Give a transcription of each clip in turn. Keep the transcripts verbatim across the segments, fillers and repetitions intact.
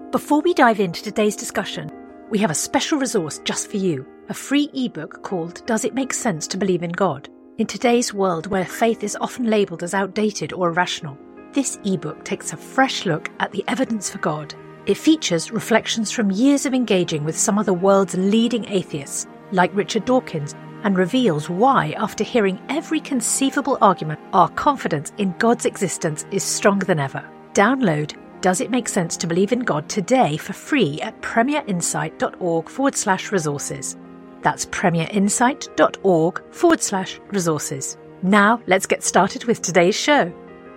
Before we dive into today's discussion, we have a special resource just for you, a free ebook called Does It Make Sense to Believe in God? In today's world where faith is often labelled as outdated or irrational, this ebook takes a fresh look at the evidence for God. It features reflections from years of engaging with some of the world's leading atheists, like Richard Dawkins, and reveals why, after hearing every conceivable argument, our confidence in God's existence is stronger than ever. Download Does It Make Sense to Believe in God today for free at premierinsight.org forward slash resources. That's premierinsight.org forward slash resources. Now let's get started with today's show.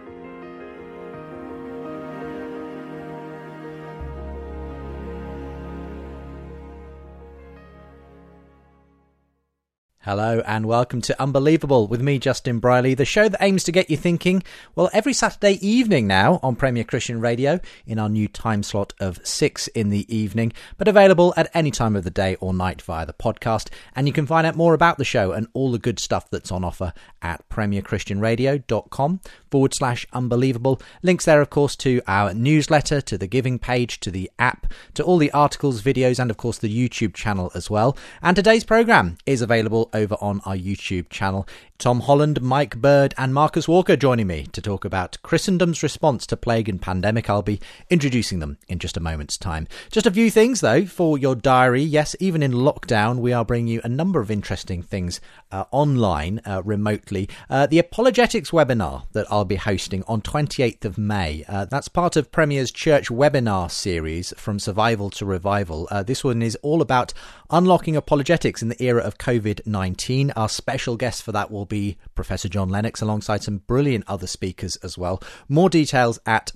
Hello and welcome to Unbelievable with me, Justin Briley, the show that aims to get you thinking, well, every Saturday evening now on Premier Christian Radio in our new time slot of six in the evening, but available at any time of the day or night via the podcast. And you can find out more about the show and all the good stuff that's on offer at premierchristianradio.com forward slash unbelievable. Links there, of course, to our newsletter, to the giving page, to the app, to all the articles, videos, and of course the YouTube channel as well. And today's programme is available over on our YouTube channel. Tom Holland, Mike Bird and Marcus Walker joining me to talk about Christendom's response to plague and pandemic. I'll be introducing them in just a moment's time. Just a few things though for your diary. Yes, even in lockdown we are bringing you a number of interesting things uh, online, uh, remotely. Uh, the Apologetics webinar that I'll be hosting on twenty-eighth of May. Uh, that's part of Premier's Church webinar series From Survival to Revival. Uh, this one is all about unlocking apologetics in the era of covid nineteen. Our special guest for that will be Professor John Lennox, alongside some brilliant other speakers as well. More details at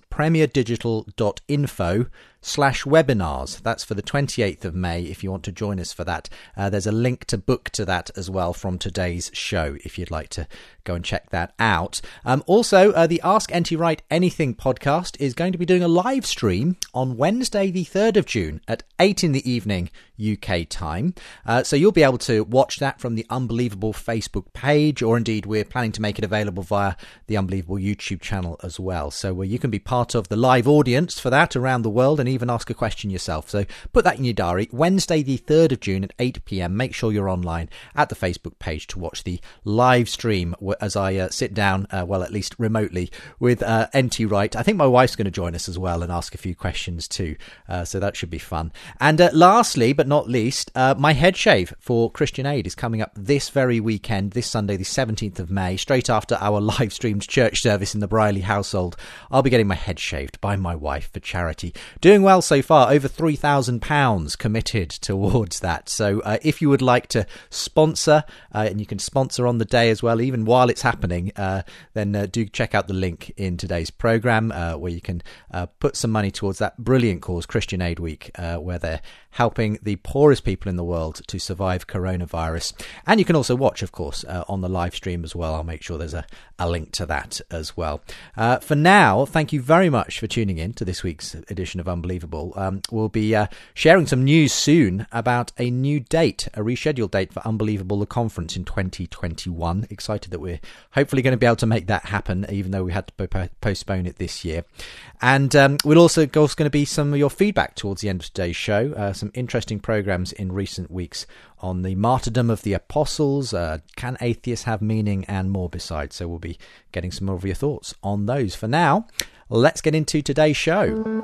premierdigital.info slash webinars. That's for the twenty-eighth of May if you want to join us for that. Uh, there's a link to book to that as well from today's show if you'd like to go and check that out. Um, also, uh, the Ask N T Wright Anything podcast is going to be doing a live stream on Wednesday the third of June at eight in the evening U K time. Uh, so you'll be able to watch that from the Unbelievable Facebook page, or indeed we're planning to make it available via the Unbelievable YouTube channel as well. So uh, you can be part of the live audience for that around the world and even ask a question yourself. So put that in your diary. Wednesday the third of June at eight p.m. Make sure you're online at the Facebook page to watch the live stream as I uh, sit down, uh, well, at least remotely, with uh, N T Wright. I think my wife's going to join us as well and ask a few questions too. Uh, so that should be fun. And uh, lastly, but not least, uh, my head shave for Christian Aid is coming up this very weekend, this Sunday, the seventeenth of May, straight after our live streamed church service in the Briley household. I'll be getting my head shaved by my wife for charity. Doing well so far, over three thousand pounds committed towards that. So uh, if you would like to sponsor, uh, and you can sponsor on the day as well, even while it's happening, uh, then uh, do check out the link in today's programme uh, where you can uh, put some money towards that brilliant cause, Christian Aid Week, uh, where they're helping the poorest people in the world to survive coronavirus. And you can also watch, of course, uh, on the live stream as well. I'll make sure there's a, a link to that as well. Uh, for now, thank you very much for tuning in to this week's edition of Unbelievable. Um, we'll be uh, sharing some news soon about a new date, a rescheduled date for Unbelievable, the conference in twenty twenty-one. Excited that we're hopefully going to be able to make that happen, even though we had to po- postpone it this year. And um, we'll also, of course, going to be some of your feedback towards the end of today's show. Uh, some interesting programs in recent weeks on the martyrdom of the apostles, uh, can atheists have meaning, and more besides. So we'll be getting some more of your thoughts on those. For now, let's get into today's show.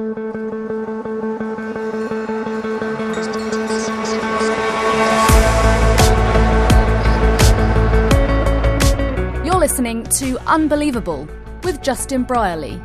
You're listening to Unbelievable with Justin Briley.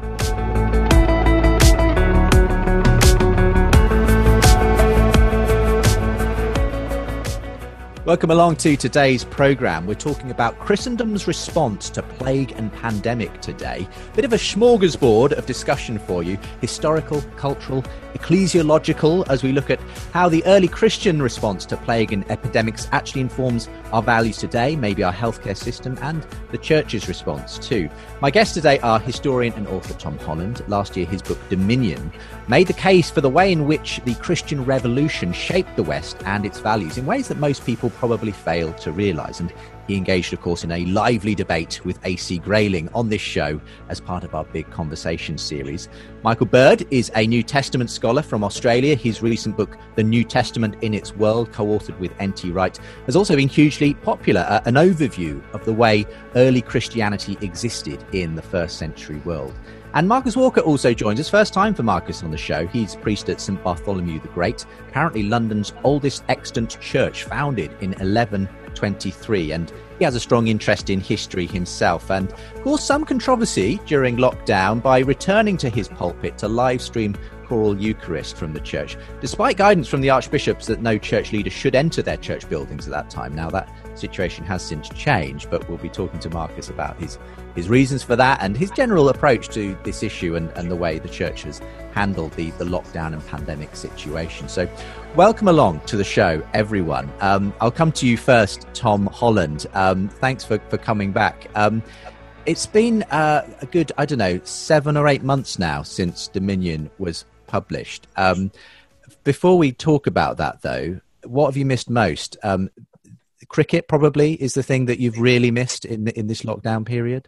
Welcome along to today's programme. We're talking about Christendom's response to plague and pandemic today. Bit of a smorgasbord of discussion for you, historical, cultural, ecclesiological, as we look at how the early Christian response to plague and epidemics actually informs our values today, maybe our healthcare system, and the church's response too. My guests today are historian and author Tom Holland. Last year, his book Dominion made the case for the way in which the Christian Revolution shaped the West and its values in ways that most people probably fail to realise. And he engaged, of course, in a lively debate with A C Grayling on this show as part of our Big Conversation series. Michael Bird is a New Testament scholar from Australia. His recent book, The New Testament in Its World, co-authored with N T Wright, has also been hugely popular, uh, an overview of the way early Christianity existed in the first century world. And Marcus Walker also joins us. First time for Marcus on the show. He's priest at St Bartholomew the Great, apparently London's oldest extant church, founded in eleven twenty-three. And he has a strong interest in history himself, and caused some controversy during lockdown by returning to his pulpit to live stream choral Eucharist from the church, despite guidance from the archbishops that no church leader should enter their church buildings at that time. Now, that situation has since changed, but we'll be talking to Marcus about his his reasons for that and his general approach to this issue and, and the way the church has handled the, the lockdown and pandemic situation. So welcome along to the show, everyone. Um, I'll come to you first, Tom Holland. Um, thanks for, for coming back. Um, it's been uh, a good, I don't know, seven or eight months now since Dominion was published. Um, before we talk about that, though, what have you missed most? Um, cricket probably is the thing that you've really missed in in this lockdown period.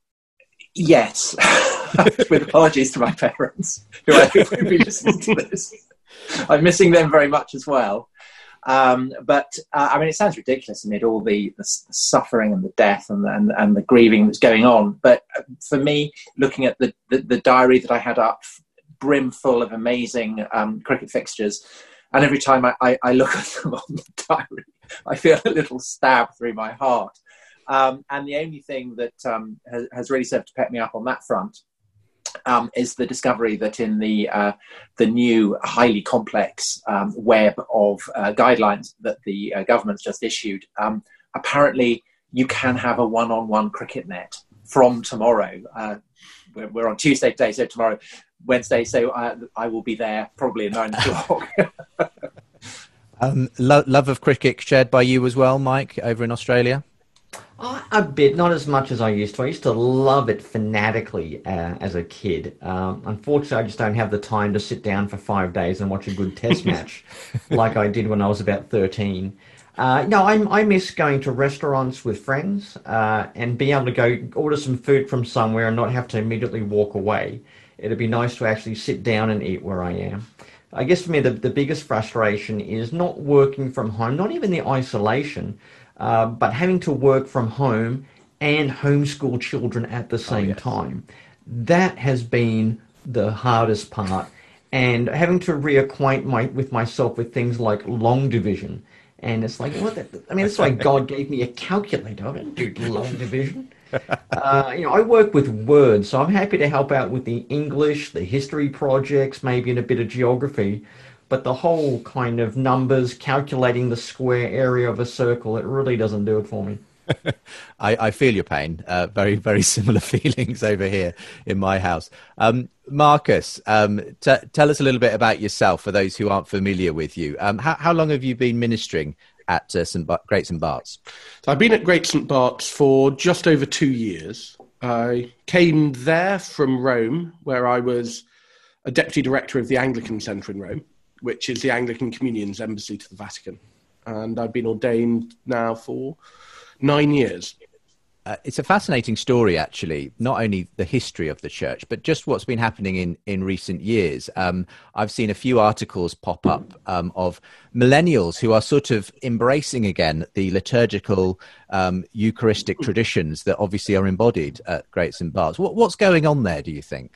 Yes, with apologies to my parents, who I hope will be listening to this. I'm missing them very much as well. Um, but uh, I mean, it sounds ridiculous amid all the, the suffering and the death and, and and the grieving that's going on. But for me, looking at the the, the diary that I had up, brim full of amazing um, cricket fixtures, and every time I, I, I look at them on the diary, I feel a little stab through my heart. Um, and the only thing that um, has, has really served to pep me up on that front um, is the discovery that in the uh, the new highly complex um, web of uh, guidelines that the uh, government's just issued, um, apparently you can have a one-on-one cricket net from tomorrow. Uh, we're, we're on Tuesday today, so tomorrow, Wednesday, so I, I will be there probably at nine o'clock. um, lo- love of cricket shared by you as well, Mike, over in Australia? Uh, a bit, not as much as I used to. I used to love it fanatically uh, as a kid. Um, unfortunately, I just don't have the time to sit down for five days and watch a good test match like I did when I was about thirteen. Uh, no, I, I miss going to restaurants with friends uh, and being able to go order some food from somewhere and not have to immediately walk away. It'd be nice to actually sit down and eat where I am. I guess for me, the, the biggest frustration is not working from home, not even the isolation, Uh, but having to work from home and homeschool children at the same oh, yes. time. That has been the hardest part. And having to reacquaint my, with myself with things like long division. And it's like, what? The, I mean, that's why God gave me a calculator. I didn't do long division. Uh, you know, I work with words, so I'm happy to help out with the English, the history projects, maybe in a bit of geography. But the whole kind of numbers, calculating the square area of a circle, it really doesn't do it for me. I, I feel your pain. Uh, very, very similar feelings over here in my house. Um, Marcus, um, t- tell us a little bit about yourself for those who aren't familiar with you. Um, how, how long have you been ministering at uh, Saint Bar- Great Saint Bart's? So I've been at Great Saint Bart's for just over two years. I came there from Rome, where I was a deputy director of the Anglican Centre in Rome, which is the Anglican Communion's embassy to the Vatican. And I've been ordained now for nine years. Uh, it's a fascinating story, actually, not only the history of the church, but just what's been happening in, in recent years. Um, I've seen a few articles pop up um, of millennials who are sort of embracing again the liturgical um, Eucharistic traditions that obviously are embodied at Great Saint Bart's. What, what's going on there, do you think?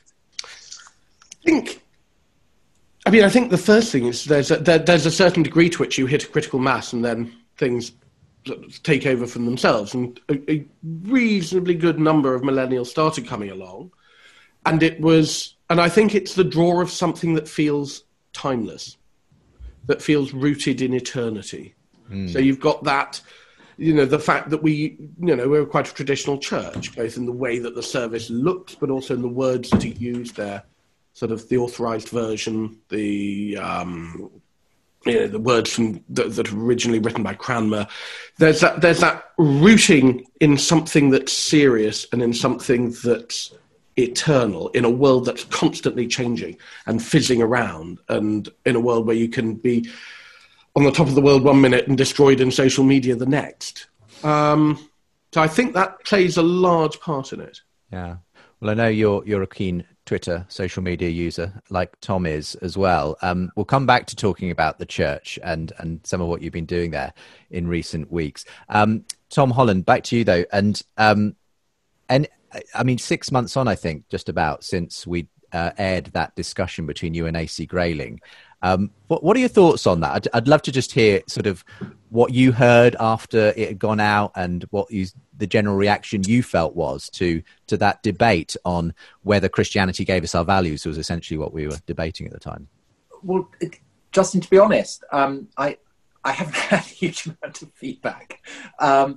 I think... I mean, I think the first thing is there's a, there, there's a certain degree to which you hit a critical mass and then things take over from themselves. And a, a reasonably good number of millennials started coming along. And it was, and I think it's the draw of something that feels timeless, that feels rooted in eternity. Mm. So you've got that, you know, the fact that we, you know, we're quite a traditional church, both in the way that the service looks, but also in the words that it used there. Sort of the authorized version, the um, you know, the words from that, that were originally written by Cranmer. There's that there's that rooting in something that's serious and in something that's eternal, in a world that's constantly changing and fizzing around, and in a world where you can be on the top of the world one minute and destroyed in social media the next. Um, so I think that plays a large part in it. Yeah. Well, I know you're you're a keen Twitter social media user, like Tom is as well. Um, we'll come back to talking about the church and and some of what you've been doing there in recent weeks. Um, Tom Holland, back to you though, and um, and I mean, six months on, I think, just about since we uh, aired that discussion between you and A C Grayling. Um, what, what are your thoughts on that? I'd, I'd love to just hear sort of what you heard after it had gone out and what you, the general reaction you felt was to to that debate on whether Christianity gave us our values was essentially what we were debating at the time. Well, it, Justin, to be honest, um, I I haven't had a huge amount of feedback, um,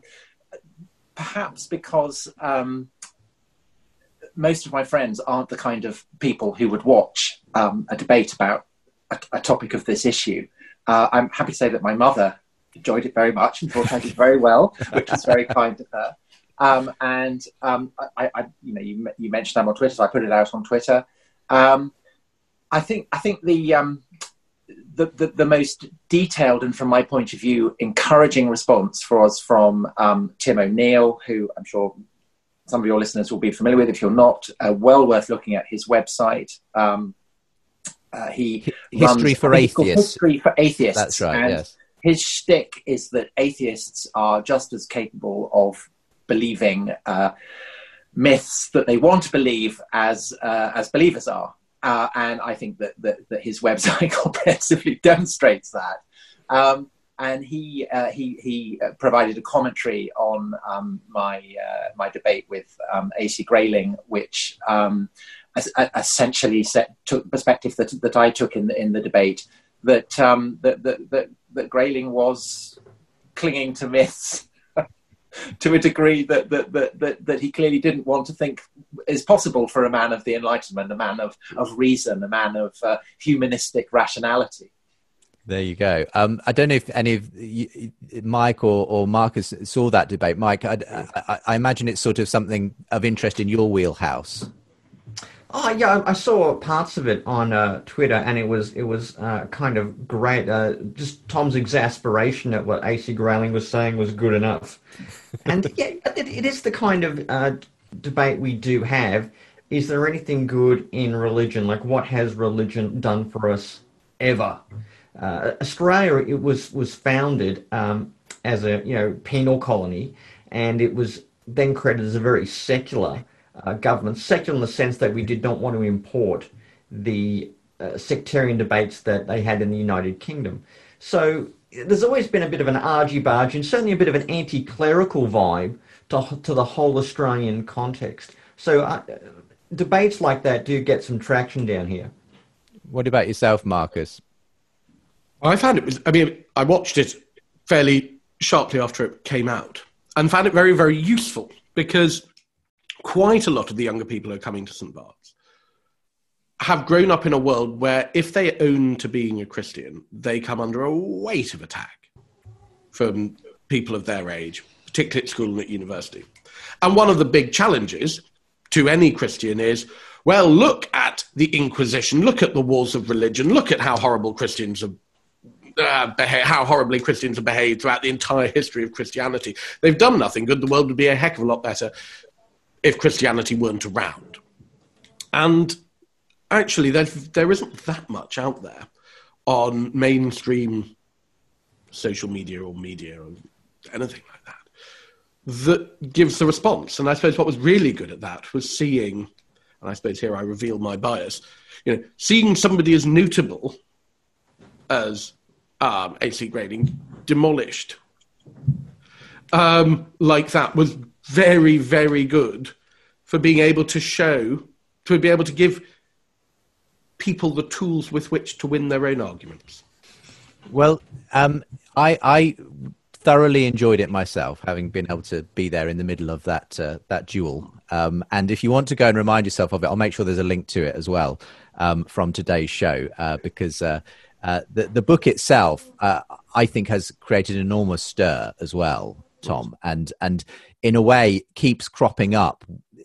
perhaps because um, most of my friends aren't the kind of people who would watch um, a debate about a, a topic of this issue. Uh, I'm happy to say that my mother enjoyed it very much and thought I did very well, which was very kind of her. Um, and um, I, I, you know, you, you mentioned I'm on Twitter, so I put it out on Twitter. Um, I think I think the, um, the the the most detailed and, from my point of view, encouraging response was from um, Tim O'Neill, who I'm sure some of your listeners will be familiar with. If you're not, uh, well worth looking at his website. Um, uh, he History runs, for Atheists. History for Atheists. That's right. And yes. His shtick is that atheists are just as capable of believing uh, myths that they want to believe as uh, as believers are, uh, and I think that, that that his website comprehensively demonstrates that. Um, and he uh, he he provided a commentary on um, my uh, my debate with um, A C Grayling, which um, essentially set, took perspective that that I took in the in the debate. That, um, that that that that Grayling was clinging to myths to a degree that that, that that that he clearly didn't want to think is possible for a man of the Enlightenment, a man of, of reason, a man of uh, humanistic rationality. There you go. Um, I don't know if any of you, Mike or, or Marcus saw that debate. Mike, I, I, I imagine it's sort of something of interest in your wheelhouse. Oh yeah, I saw parts of it on uh, Twitter, and it was it was uh, kind of great. Uh, just Tom's exasperation at what A C Grayling was saying was good enough, and yeah, it, it is the kind of uh, debate we do have. Is there anything good in religion? Like, what has religion done for us ever? Uh, Australia, it was was founded um, as a you know penal colony, and it was then credited as a very secular Uh, government, secular in the sense that we did not want to import the uh, sectarian debates that they had in the United Kingdom. So there's always been a bit of an argy-bargy and certainly a bit of an anti-clerical vibe to, to the whole Australian context. So uh, debates like that do get some traction down here. What about yourself, Marcus? I found it was, I mean, I watched it fairly sharply after it came out and found it very, very useful because quite a lot of the younger people who are coming to Saint Bart's have grown up in a world where if they own to being a Christian, they come under a weight of attack from people of their age, particularly at school and at university. And one of the big challenges to any Christian is, well, look at the Inquisition, look at the wars of religion, look at how horrible Christians have Uh, beha- how horribly Christians have behaved throughout the entire history of Christianity. They've done nothing good. The world would be a heck of a lot better if Christianity weren't around. And actually, there isn't that much out there on mainstream social media or media or anything like that that gives the response. And I suppose what was really good at that was seeing, and I suppose here I reveal my bias, you know, seeing somebody as notable as um, A C Grayling demolished um, like that was very, very good for being able to show, to be able to give people the tools with which to win their own arguments. Well, um, I, I thoroughly enjoyed it myself, having been able to be there in the middle of that uh, that duel. Um, and if you want to go and remind yourself of it, I'll make sure there's a link to it as well um, from today's show, uh, because uh, uh, the, the book itself, uh, I think, has created an enormous stir as well, Tom, and and in a way keeps cropping up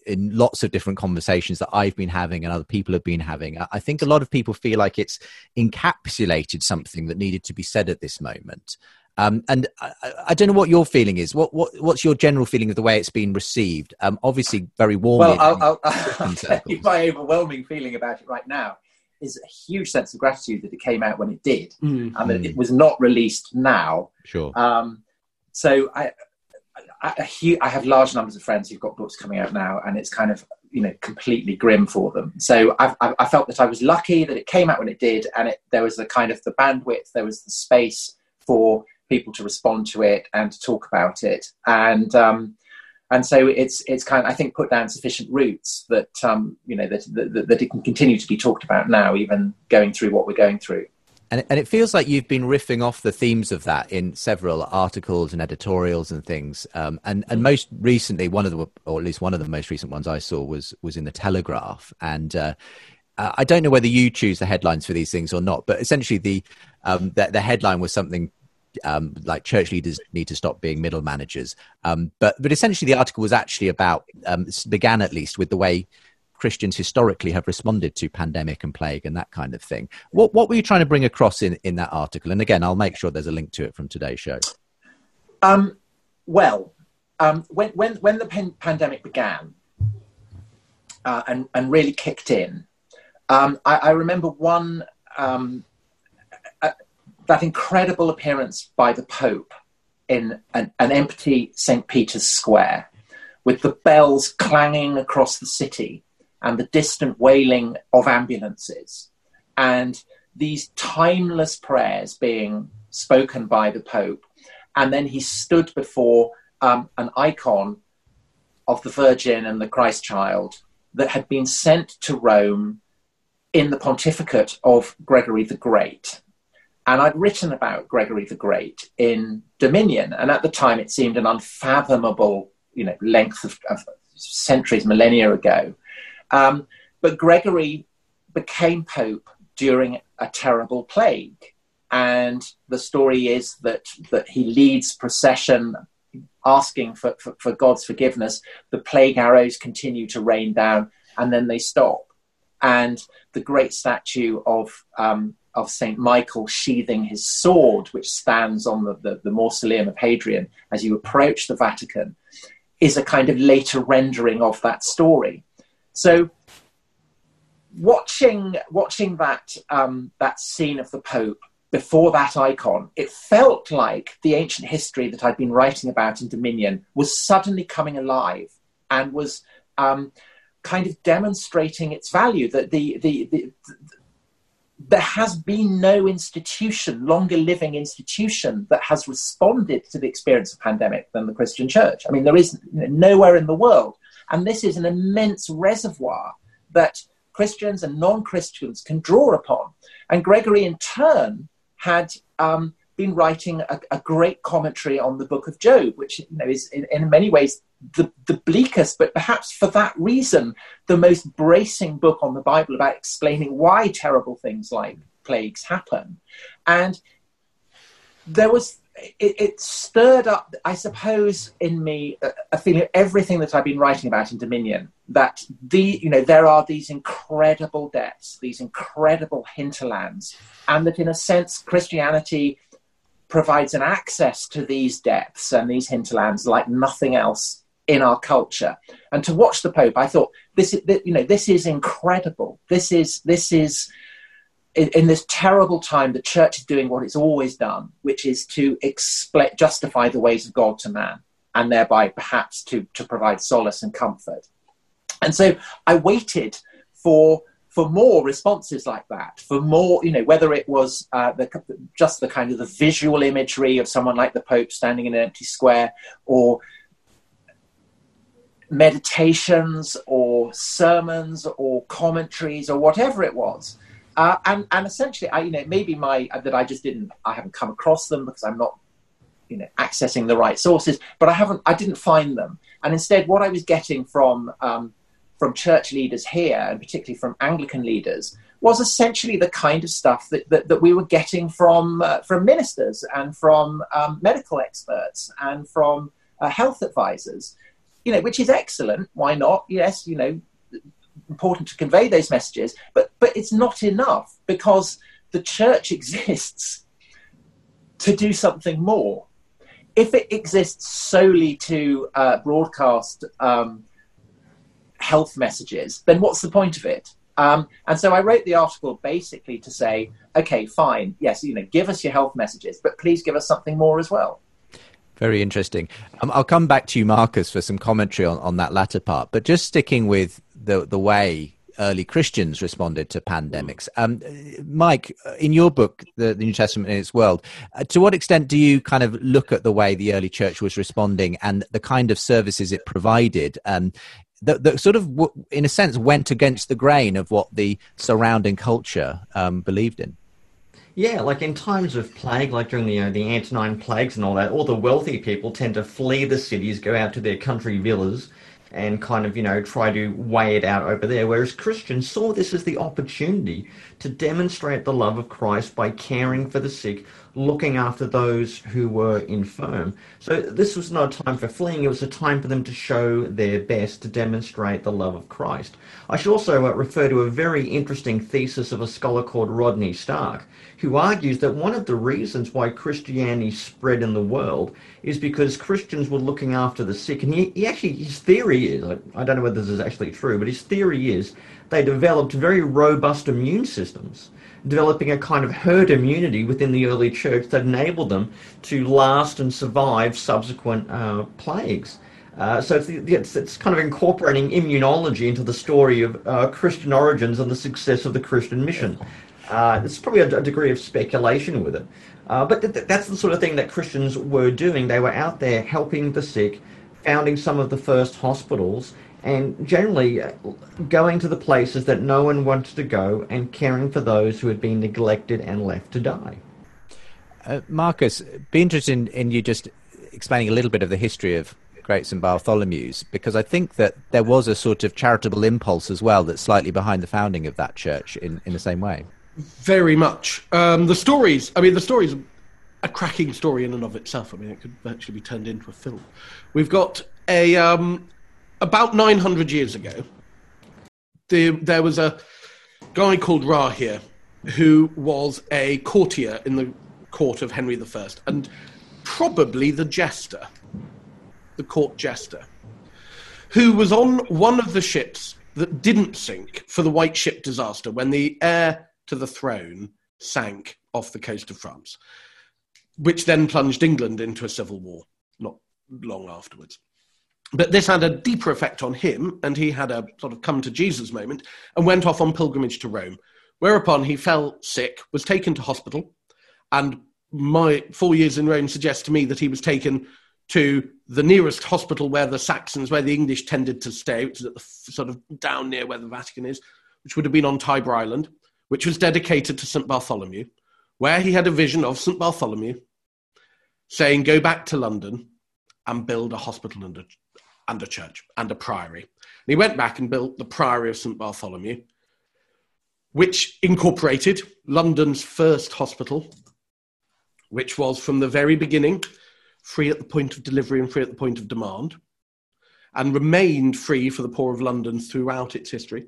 in lots of different conversations that I've been having and other people have been having, I think a lot of people feel like it's encapsulated something that needed to be said at this moment. Um, and I, I don't know what your feeling is. What, what what's your general feeling of the way it's been received? Um, obviously, very warmly. Well, I'll, I'll, I'll tell you my overwhelming feeling about it right now is a huge sense of gratitude that it came out when it did, mm. and that it was not released now. Sure. Um, so I, I, I have large numbers of friends who've got books coming out now, and it's kind of, you know, completely grim for them. So I've, I felt that I was lucky that it came out when it did, and it, there was the kind of the bandwidth, there was the space for people to respond to it and to talk about it, and um, and so it's it's kind of, I think, put down sufficient roots that um, you know that, that that it can continue to be talked about now, even going through what we're going through. And and it feels like you've been riffing off the themes of that in several articles and editorials and things. Um, and and most recently, one of the, or at least one of the most recent ones I saw was was in the Telegraph. And uh, I don't know whether you choose the headlines for these things or not, but essentially the um, the, the headline was something um, like church leaders need to stop being middle managers. Um, but but essentially the article was actually about, um, began at least with the way Christians historically have responded to pandemic and plague and that kind of thing. What what were you trying to bring across in, in that article? And again, I'll make sure there's a link to it from today's show. Um, well, um, when, when, when the pan- pandemic began uh, and, and really kicked in, um, I, I remember one, um, uh, that incredible appearance by the Pope in an, an empty Saint Peter's Square with the bells clanging across the city and the distant wailing of ambulances, and these timeless prayers being spoken by the Pope. And then he stood before um, an icon of the Virgin and the Christ child that had been sent to Rome in the pontificate of Gregory the Great. And I'd written about Gregory the Great in Dominion, and at the time it seemed an unfathomable, you know, length of, of centuries, millennia ago. Um, but Gregory became Pope during a terrible plague. And the story is that, that he leads procession asking for, for, for God's forgiveness. The plague arrows continue to rain down, and then they stop. And the great statue of um, of Saint Michael sheathing his sword, which stands on the, the, the mausoleum of Hadrian as you approach the Vatican, is a kind of later rendering of that story. So watching watching that um, that scene of the Pope before that icon, it felt like the ancient history that I'd been writing about in Dominion was suddenly coming alive and was um, kind of demonstrating its value, that the, the, the, the there has been no institution, longer living institution, that has responded to the experience of pandemic than the Christian church. I mean, there is nowhere in the world. And this is an immense reservoir that Christians and non-Christians can draw upon. And Gregory, in turn, had um, been writing a, a great commentary on the Book of Job, which, you know, is in, in many ways the, the bleakest, but perhaps for that reason, the most bracing book on the Bible about explaining why terrible things like plagues happen. And there was, it, it stirred up, I suppose, in me a, a feeling of everything that I've been writing about in Dominion, that the, you know, there are these incredible depths, these incredible hinterlands, and that in a sense, Christianity provides an access to these depths and these hinterlands like nothing else in our culture. And to watch the Pope, I thought, this is, you know, this is incredible. This is, this is, in, in this terrible time, the church is doing what it's always done, which is to explain, justify the ways of God to man, and thereby perhaps to, to provide solace and comfort. And so I waited for for more responses like that, for more, you know, whether it was uh, the, just the kind of the visual imagery of someone like the Pope standing in an empty square, or meditations or sermons or commentaries or whatever it was. Uh, and, and essentially, I, you know, maybe my, that I just didn't, I haven't come across them because I'm not, you know, accessing the right sources, but I haven't, I didn't find them. And instead, what I was getting from, um, from church leaders here, and particularly from Anglican leaders, was essentially the kind of stuff that, that, that we were getting from, uh, from ministers and from um, medical experts and from uh, health advisors. you know, which is excellent. Why not? Yes, you know, important to convey those messages, but but it's not enough, because the church exists to do something more. If it exists solely to uh, broadcast um, health messages, then what's the point of it? Um, and so I wrote the article basically to say, okay, fine, yes, you know, give us your health messages, but please give us something more as well. Very interesting. Um, I'll come back to you, Marcus, for some commentary on, on that latter part. But just sticking with the the way early Christians responded to pandemics. Um, Mike, in your book, the, the New Testament in its World, uh, to what extent do you kind of look at the way the early church was responding and the kind of services it provided um, that, that sort of, w- in a sense, went against the grain of what the surrounding culture um, believed in? Yeah, like in times of plague, like during the, you know, the Antonine plagues and all that, all the wealthy people tend to flee the cities, go out to their country villas and kind of, you know, try to weigh it out over there. Whereas Christians saw this as the opportunity to demonstrate the love of Christ by caring for the sick, looking after those who were infirm. So this was not a time for fleeing, it was a time for them to show their best to demonstrate the love of Christ. I should also uh, refer to a very interesting thesis of a scholar called Rodney Stark, who argues that one of the reasons why Christianity spread in the world is because Christians were looking after the sick. And he, he actually, his theory is, I, I don't know whether this is actually true, but his theory is they developed very robust immune systems, developing a kind of herd immunity within the early church that enabled them to last and survive subsequent uh, plagues. Uh, so it's, it's, it's kind of incorporating immunology into the story of uh, Christian origins and the success of the Christian mission. Uh, there's probably a, a degree of speculation with it. Uh, but th- that's the sort of thing that Christians were doing. They were out there helping the sick, founding some of the first hospitals, and generally going to the places that no one wanted to go and caring for those who had been neglected and left to die. Uh, Marcus, be interested in, in you just explaining a little bit of the history of Great Saint Bartholomew's, because I think that there was a sort of charitable impulse as well that's slightly behind the founding of that church in, in the same way. Very much. Um, the stories, I mean, the story's a cracking story in and of itself. I mean, it could virtually be turned into a film. We've got a, um, about nine hundred years ago, the, there was a guy called Rahir who was a courtier in the court of Henry the First, and probably the jester, the court jester, who was on one of the ships that didn't sink for the White Ship disaster when the heir to the throne sank off the coast of France, which then plunged England into a civil war not long afterwards. But this had a deeper effect on him, and he had a sort of come to Jesus moment and went off on pilgrimage to Rome, whereupon he fell sick, was taken to hospital, and my four years in Rome suggests to me that he was taken to the nearest hospital where the Saxons, where the English tended to stay, which is at the sort of down near where the Vatican is, which would have been on Tiber Island, which was dedicated to Saint Bartholomew, where he had a vision of Saint Bartholomew saying, go back to London and build a hospital and a, and a church and a priory. And he went back and built the Priory of Saint Bartholomew, which incorporated London's first hospital, which was from the very beginning free at the point of delivery and free at the point of demand, and remained free for the poor of London throughout its history.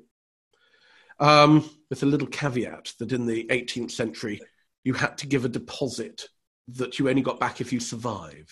Um, with a little caveat that in the eighteenth century, you had to give a deposit that you only got back if you survived.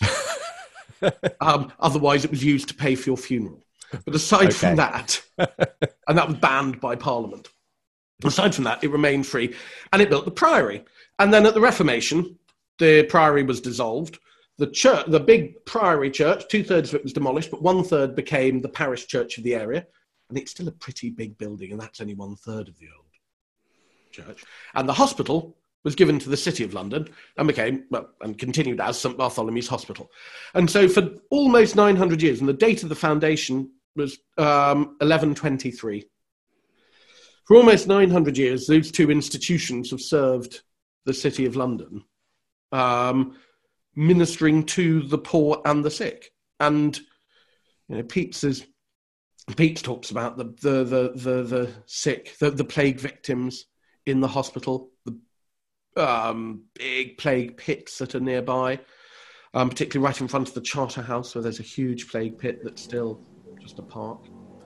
um, otherwise, it was used to pay for your funeral. But aside okay. from that, and that was banned by Parliament, aside from that, it remained free, and it built the Priory. And then at the Reformation, the Priory was dissolved. The church, the big Priory church, two-thirds of it was demolished, but one-third became the parish church of the area. And it's still a pretty big building, and that's only one-third of the old church. And the hospital was given to the City of London and became, well, and continued as Saint Bartholomew's Hospital. And so for almost nine hundred years, and the date of the foundation was um, eleven twenty-three. For almost nine hundred years, those two institutions have served the City of London, um, ministering to the poor and the sick. And you know, Pepys is... Pepys talks about the the the the, the sick, the, the plague victims in the hospital, the um, big plague pits that are nearby, um, particularly right in front of the Charterhouse, where there's a huge plague pit that still just a park.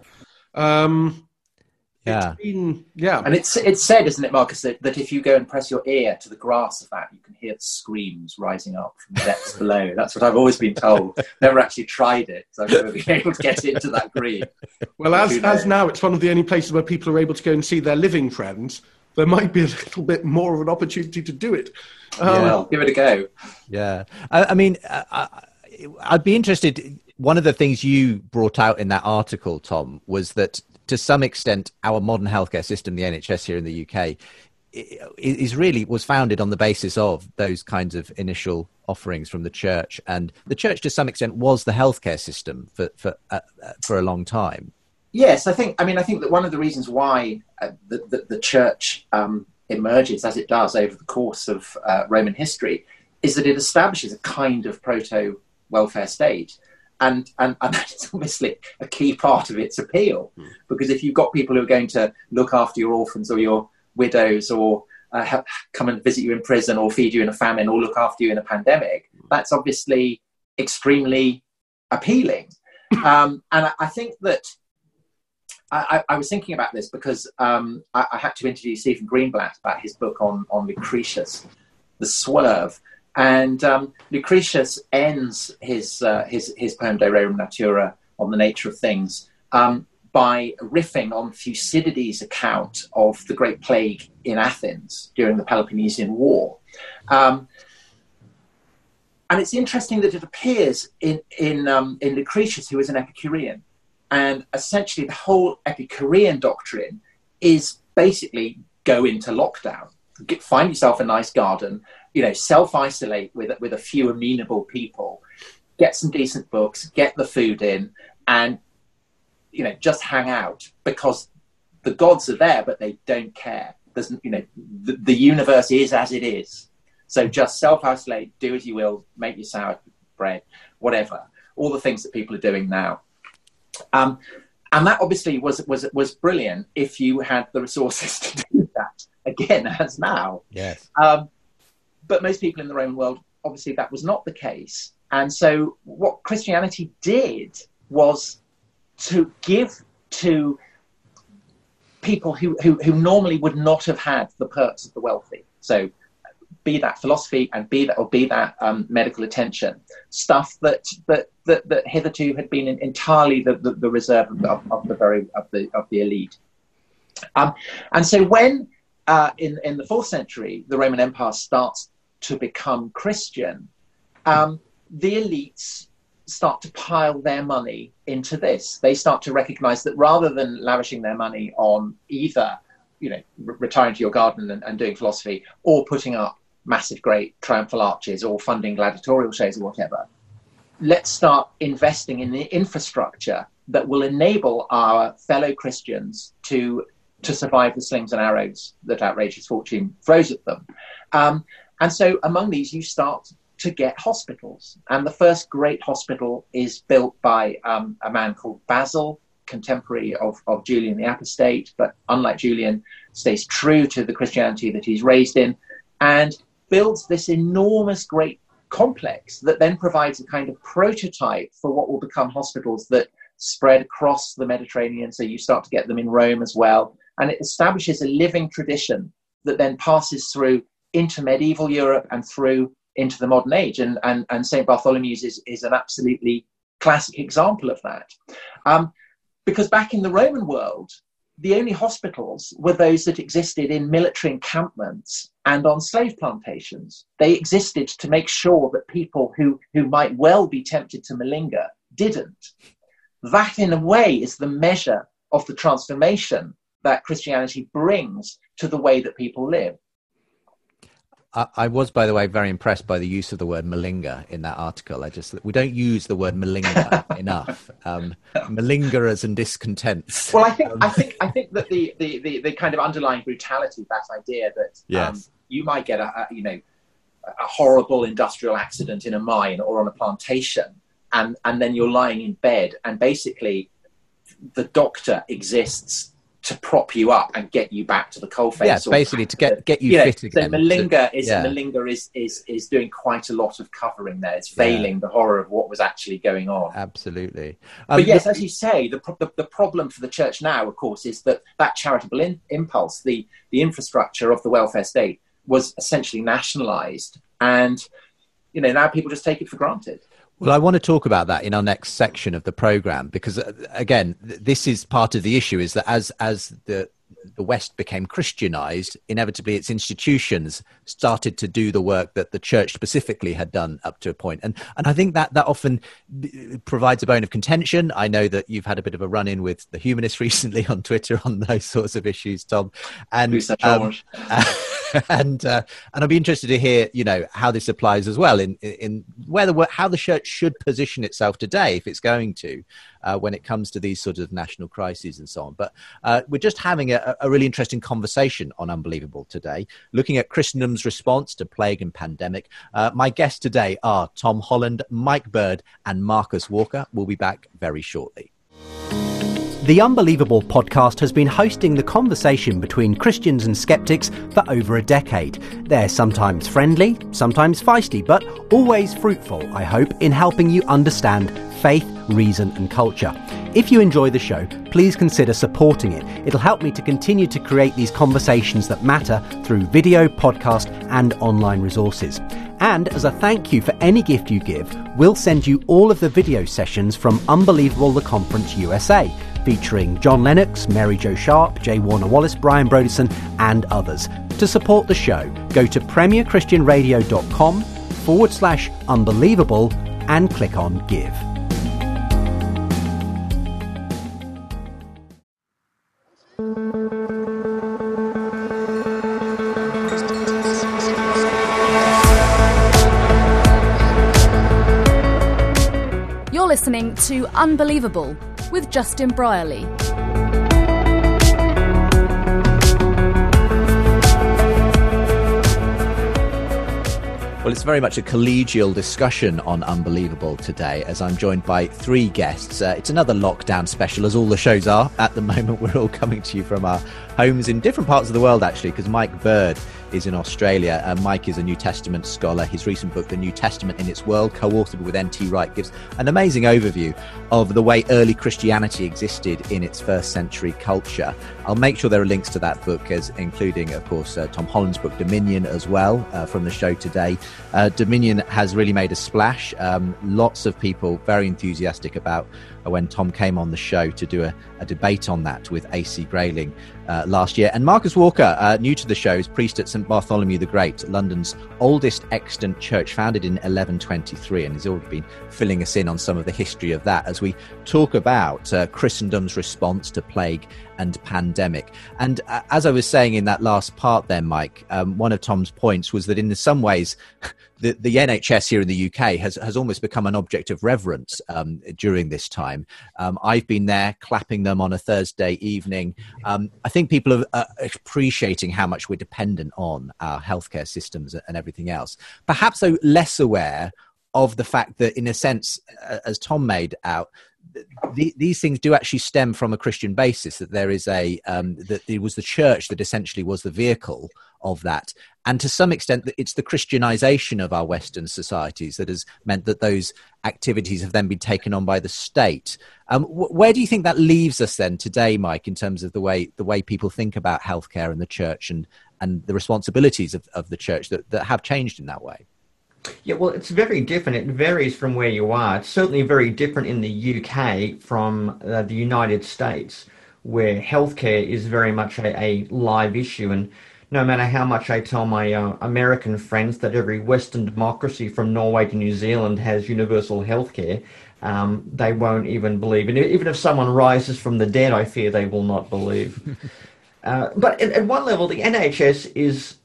Um, Yeah. It's been, yeah. And it's it's said, isn't it, Marcus, that, that if you go and press your ear to the grass of that, you can hear the screams rising up from the depths below. That's what I've always been told. Never actually tried it, so I've never been able to get into that green. Well, as as now it's one of the only places where people are able to go and see their living friends, there might be a little bit more of an opportunity to do it. Um, Yeah, well, give it a go. Yeah. I, I mean, I, I'd be interested. One of the things you brought out in that article, Tom, was that to some extent, our modern healthcare system, the N H S here in the U K, is really was founded on the basis of those kinds of initial offerings from the church, and the church, to some extent, was the healthcare system for for uh, for a long time. Yes, I think. I mean, I think that one of the reasons why uh, the, the the church um, emerges as it does over the course of uh, Roman history is that it establishes a kind of proto welfare state. And, and and that's obviously a key part of its appeal, mm. because if you've got people who are going to look after your orphans or your widows, or uh, have, come and visit you in prison, or feed you in a famine, or look after you in a pandemic, that's obviously extremely appealing. um, and I, I think that I, I was thinking about this because um, I, I had to interview Stephen Greenblatt about his book on, on Lucretius, The Swerve. And um, Lucretius ends his, uh, his his poem De Rerum Natura, on the nature of things, um, by riffing on Thucydides' account of the Great Plague in Athens during the Peloponnesian War. Um, and it's interesting that it appears in in, um, in Lucretius, who is an Epicurean. And essentially the whole Epicurean doctrine is basically go into lockdown, get, find yourself a nice garden, you know, self-isolate with with a few amenable people, get some decent books, get the food in, and, you know, just hang out, because the gods are there, but they don't care. There's, you know, the, the universe is as it is. So just self-isolate, do as you will, make your sour bread, whatever. All the things that people are doing now. Um, and that obviously was was was brilliant if you had the resources to do that. Again, as now. Yes. Um, But most people in the Roman world, obviously, that was not the case. And so what Christianity did was to give to people who, who, who normally would not have had the perks of the wealthy. So be that philosophy and be that or be that um, medical attention, stuff that that that, that hitherto had been entirely the, the, the reserve of, of, of the very of the of the elite. Um, and so when uh, in in the fourth century the Roman Empire starts to become Christian, um, the elites start to pile their money into this. They start to recognize that rather than lavishing their money on either, you know, re- retiring to your garden and, and doing philosophy, or putting up massive, great triumphal arches, or funding gladiatorial shows or whatever, let's start investing in the infrastructure that will enable our fellow Christians to to survive the slings and arrows that outrageous fortune throws at them. Um, And so among these, you start to get hospitals. And the first great hospital is built by um, a man called Basil, contemporary of, of Julian the Apostate, but unlike Julian, stays true to the Christianity that he's raised in, and builds this enormous great complex that then provides a kind of prototype for what will become hospitals that spread across the Mediterranean. So you start to get them in Rome as well. And it establishes a living tradition that then passes through into medieval Europe and through into the modern age. And, and, and Saint Bartholomew's is, is an absolutely classic example of that. Um, because back in the Roman world, the only hospitals were those that existed in military encampments and on slave plantations. They existed to make sure that people who, who might well be tempted to malinger didn't. That, in a way, is the measure of the transformation that Christianity brings to the way that people live. I was, by the way, very impressed by the use of the word malinger in that article. I just we don't use the word malinger enough. Um, malingerers and discontents. Well, I think um, I think I think that the, the, the, the kind of underlying brutality of that idea that yes. um, you might get a, a you know a horrible industrial accident in a mine or on a plantation, and and then you're lying in bed, and basically the doctor exists to prop you up and get you back to the coalface. Yeah, basically to get get you, you know, fit again. So Malinga is yeah. Malinga is, is is doing quite a lot of covering there. It's veiling yeah. the horror of what was actually going on. Absolutely. Um, but yes, as you say, the, the the problem for the church now, of course, is that that charitable in, impulse, the the infrastructure of the welfare state, was essentially nationalised, and you know now people just take it for granted. Well, I want to talk about that in our next section of the programme, because, uh, again, th- this is part of the issue, is that as as the the West became Christianized, inevitably its institutions started to do the work that the church specifically had done up to a point. And and I think that that often b- provides a bone of contention. I know that you've had a bit of a run-in with the Humanists recently on Twitter on those sorts of issues, Tom. And um, and uh, and I'd be interested to hear, you know, how this applies as well in in where the how the church should position itself today, if it's going to, uh, when it comes to these sort of national crises and so on. But uh, we're just having a, a really interesting conversation on Unbelievable today, looking at Christendom's response to plague and pandemic. Uh, my guests today are Tom Holland, Mike Bird, and Marcus Walker. We'll be back very shortly. The Unbelievable podcast has been hosting the conversation between Christians and skeptics for over a decade. They're sometimes friendly, sometimes feisty, but always fruitful, I hope, in helping you understand faith, reason and culture. If you enjoy the show, please consider supporting it. It'll help me to continue to create these conversations that matter through video, podcast and online resources. And as a thank you for any gift you give, we'll send you all of the video sessions from Unbelievable the Conference U S A, featuring John Lennox, Mary Jo Sharp, J. Warner Wallace, Brian Brodesson and others. To support the show, go to premierchristianradio.com forward slash unbelievable and click on Give. You're listening to Unbelievable with Justin Brierley. Well, it's very much a collegial discussion on Unbelievable today, as I'm joined by three guests. Uh, it's another lockdown special, as all the shows are at the moment. We're all coming to you from our homes in different parts of the world, actually, because Mike Bird is in Australia. Uh, Mike is a New Testament scholar. His recent book, The New Testament in Its World, co-authored with N T Wright, gives an amazing overview of the way early Christianity existed in its first century culture. I'll make sure there are links to that book, as including, of course, uh, Tom Holland's book, Dominion, as well, uh, from the show today. Uh, Dominion has really made a splash. Um, lots of people very enthusiastic about uh, when Tom came on the show to do a, a debate on that with A C Grayling uh, last year. And Marcus Walker, uh, new to the show, is priest at St Bartholomew the Great, London's oldest extant church, founded in eleven twenty-three, and he's already been filling us in on some of the history of that as we talk about uh, Christendom's response to plague and pandemic. And uh, as I was saying in that last part there, Mike, um, one of Tom's points was that in some ways the, the N H S here in the U K has, has almost become an object of reverence um, during this time. Um, I've been there clapping them on a Thursday evening. Um, I think people are uh, appreciating how much we're dependent on our healthcare systems and everything else. Perhaps though less aware of the fact that, in a sense, uh, as Tom made out, The, these things do actually stem from a Christian basis, that there is a um, that it was the church that essentially was the vehicle of that, and to some extent it's the Christianization of our Western societies that has meant that those activities have then been taken on by the state. Um, wh- where do you think that leaves us then today, Mike, in terms of the way the way people think about healthcare and the church and and the responsibilities of, of the church that, that have changed in that way? Yeah, well, it's very different. It varies from where you are. It's certainly very different in the U K from uh, the United States, where healthcare is very much a, a live issue. And no matter how much I tell my uh, American friends that every Western democracy from Norway to New Zealand has universal healthcare, um, they won't even believe. And even if someone rises from the dead, I fear they will not believe. uh, but at, at one level, the N H S is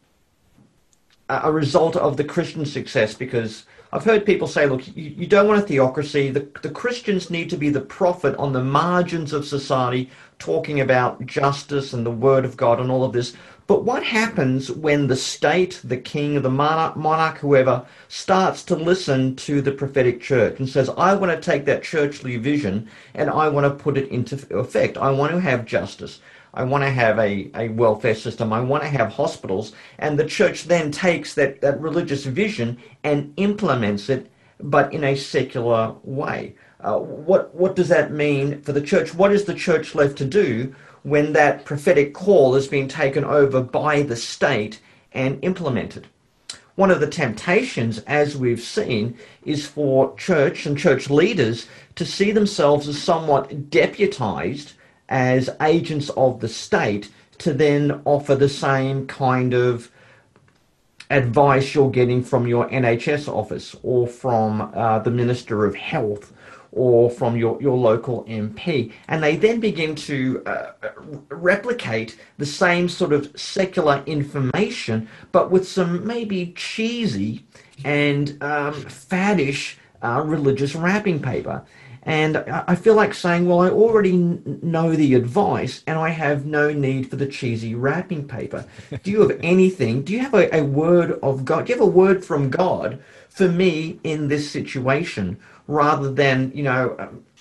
a result of the Christian success, because I've heard people say, look, you, you don't want a theocracy. The, the Christians need to be the prophet on the margins of society, talking about justice and the word of God and all of this. But what happens when the state, the king, the monarch, monarch, whoever, starts to listen to the prophetic church and says, I want to take that churchly vision and I want to put it into effect. I want to have justice. I want to have a, a welfare system. I want to have hospitals. And the church then takes that, that religious vision and implements it, but in a secular way. Uh, what what does that mean for the church? What is the church left to do when that prophetic call has been taken over by the state and implemented? One of the temptations, as we've seen, is for church and church leaders to see themselves as somewhat deputized as agents of the state to then offer the same kind of advice you're getting from your N H S office or from uh, the Minister of Health or from your, your local M P. And they then begin to uh, replicate the same sort of secular information, but with some maybe cheesy and um, faddish uh, religious wrapping paper. And I feel like saying, well, I already n- know the advice and I have no need for the cheesy wrapping paper. Do you have anything? Do you have a, a word of God? Do you have a word from God for me in this situation, rather than, you know,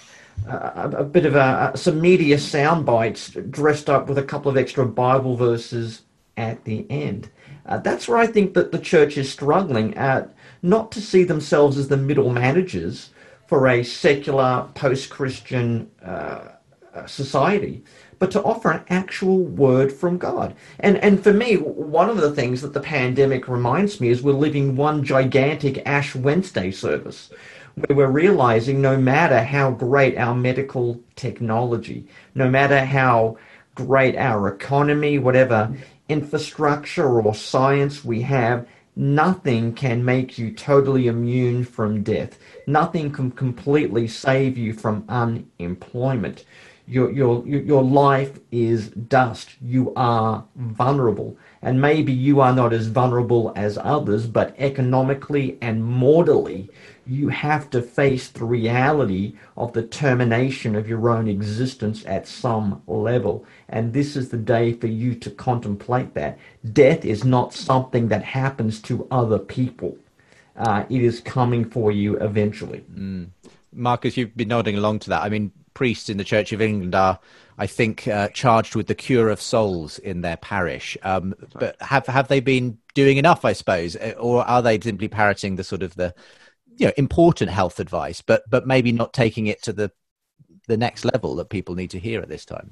a, a, a bit of a, some media sound bites dressed up with a couple of extra Bible verses at the end? Uh, that's where I think that the church is struggling at, not to see themselves as the middle managers for a secular post-Christian uh, society, but to offer an actual word from God. And and for me, one of the things that the pandemic reminds me is we're living one gigantic Ash Wednesday service, where we're realizing no matter how great our medical technology, no matter how great our economy, whatever infrastructure or science we have, nothing can make you totally immune from death. Nothing can completely save you from unemployment. Your, your, your life is dust. You are vulnerable. And maybe you are not as vulnerable as others, but economically and mortally, you have to face the reality of the termination of your own existence at some level. And this is the day for you to contemplate that. Death is not something that happens to other people. Uh, it is coming for you eventually. Mm. Marcus, you've been nodding along to that. I mean, priests in the Church of England are, I think, uh, charged with the cure of souls in their parish. Um, but have have they been doing enough, I suppose? Or are they simply parroting the sort of the, you know, important health advice, but but maybe not taking it to the the next level that people need to hear at this time?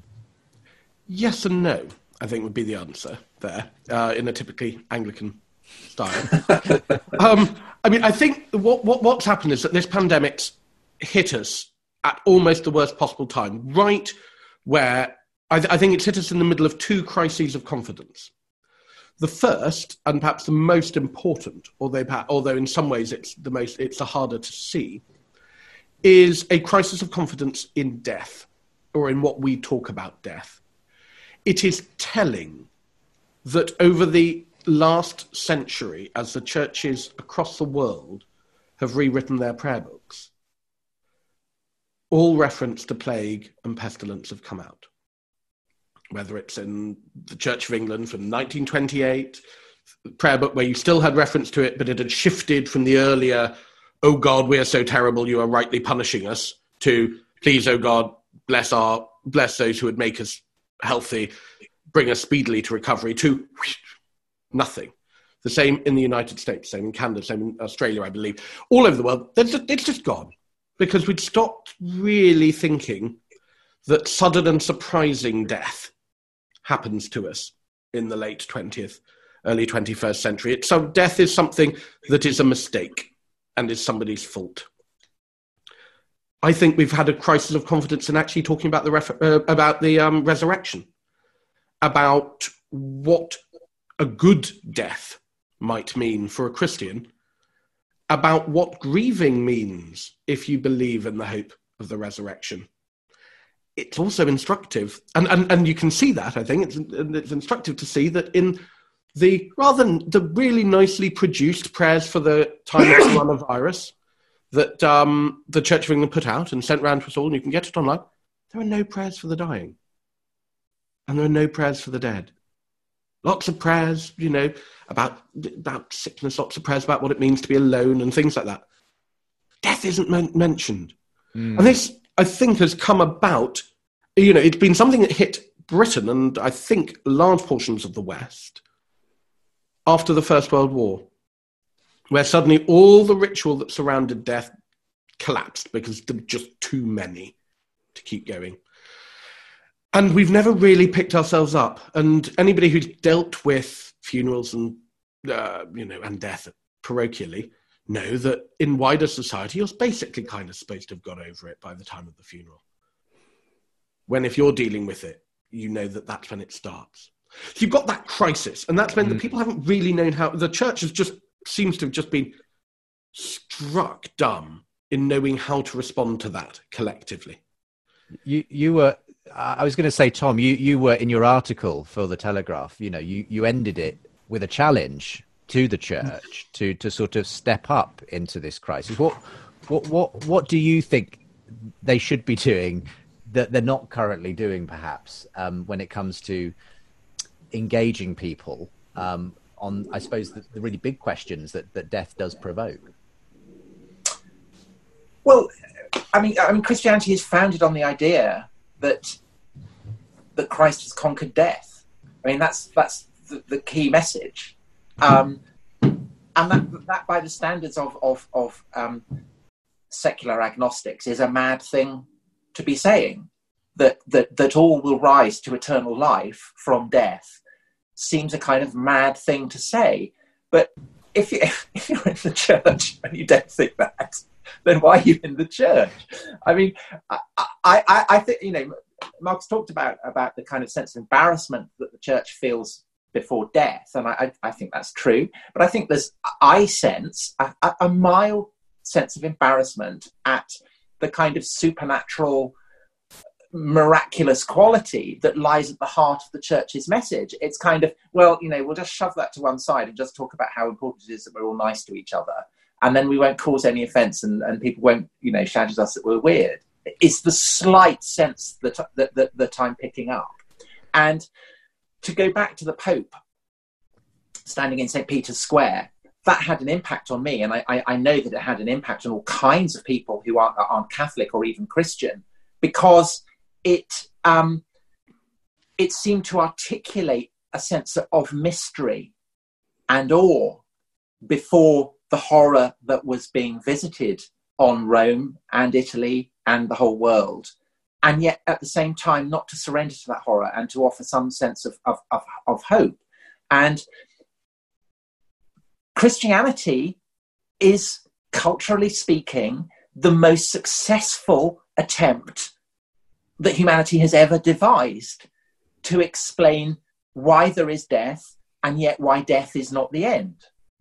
Yes and no, I think, would be the answer there, uh, in a typically Anglican style. um, I mean, I think what, what what's happened is that this pandemic's hit us at almost the worst possible time, right where I, th- I think it's hit us in the middle of two crises of confidence. The first, and perhaps the most important, although, although in some ways it's the most, it's the harder to see, is a crisis of confidence in death, or in what we talk about death. It is telling that over the last century, as the churches across the world have rewritten their prayer books, all reference to plague and pestilence have come out. Whether it's in the Church of England from nineteen twenty-eight, the prayer book where you still had reference to it, but it had shifted from the earlier, "Oh God, we are so terrible, you are rightly punishing us," to, "Please, oh God, bless our bless those who would make us healthy, bring us speedily to recovery," to whoosh, nothing. The same in the United States, same in Canada, same in Australia, I believe. All over the world, it's just gone. Because we'd stopped really thinking that sudden and surprising death happens to us in the late twentieth, early twenty-first century. It's, so death is something that is a mistake and is somebody's fault. I think we've had a crisis of confidence in actually talking about the ref- uh, about the um, resurrection, about what a good death might mean for a Christian, about what grieving means if you believe in the hope of the resurrection. It's also instructive, and, and, and you can see that, I think, it's, it's instructive to see that in the, rather than the really nicely produced prayers for the time of coronavirus that um, the Church of England put out and sent round to us all, and you can get it online, there are no prayers for the dying. And there are no prayers for the dead. Lots of prayers, you know, about about sickness, lots of prayers about what it means to be alone and things like that. Death isn't men- mentioned. Mm. And this, I think, has come about, you know, it's been something that hit Britain and I think large portions of the West after the First World War, where suddenly all the ritual that surrounded death collapsed because there were just too many to keep going. And we've never really picked ourselves up. And anybody who's dealt with funerals and, uh, you know, and death parochially know that in wider society, you're basically kind of supposed to have got over it by the time of the funeral. When if you're dealing with it, you know that that's when it starts. So you've got that crisis, and that's when mm. the people haven't really known how. The church has just seems to have just been struck dumb in knowing how to respond to that collectively. You you were. I was going to say, Tom, you you were in your article for the Telegraph. You know, you you ended it with a challenge to the church to to sort of step up into this crisis. What what what what do you think they should be doing that they're not currently doing, perhaps, um, when it comes to engaging people um, on, I suppose, the, the really big questions that, that death does provoke? Well, I mean, I mean, Christianity is founded on the idea that that Christ has conquered death. I mean, that's that's the, the key message, um, and that that by the standards of of, of um, secular agnostics is a mad thing to be saying. That, that that all will rise to eternal life from death seems a kind of mad thing to say. But if, you, if you're in the church and you don't think that, then why are you in the church? I mean, I, I, I think, you know, Mark's talked about, about the kind of sense of embarrassment that the church feels before death, and I, I think that's true. But I think there's, I sense, a, a mild sense of embarrassment at the kind of supernatural, miraculous quality that lies at the heart of the church's message. It's kind of, well, you know, we'll just shove that to one side and just talk about how important it is that we're all nice to each other, and then we won't cause any offence, and, and people won't, you know, shout at us that we're weird. It's the slight sense that, that, that, that I'm picking up. And to go back to the Pope standing in Saint Peter's Square, that had an impact on me, and I, I, I know that it had an impact on all kinds of people who aren't, aren't Catholic or even Christian, because It um, it seemed to articulate a sense of mystery and awe before the horror that was being visited on Rome and Italy and the whole world, and yet at the same time not to surrender to that horror and to offer some sense of of, of, of hope. And Christianity is, culturally speaking, the most successful attempt that humanity has ever devised to explain why there is death, and yet why death is not the end.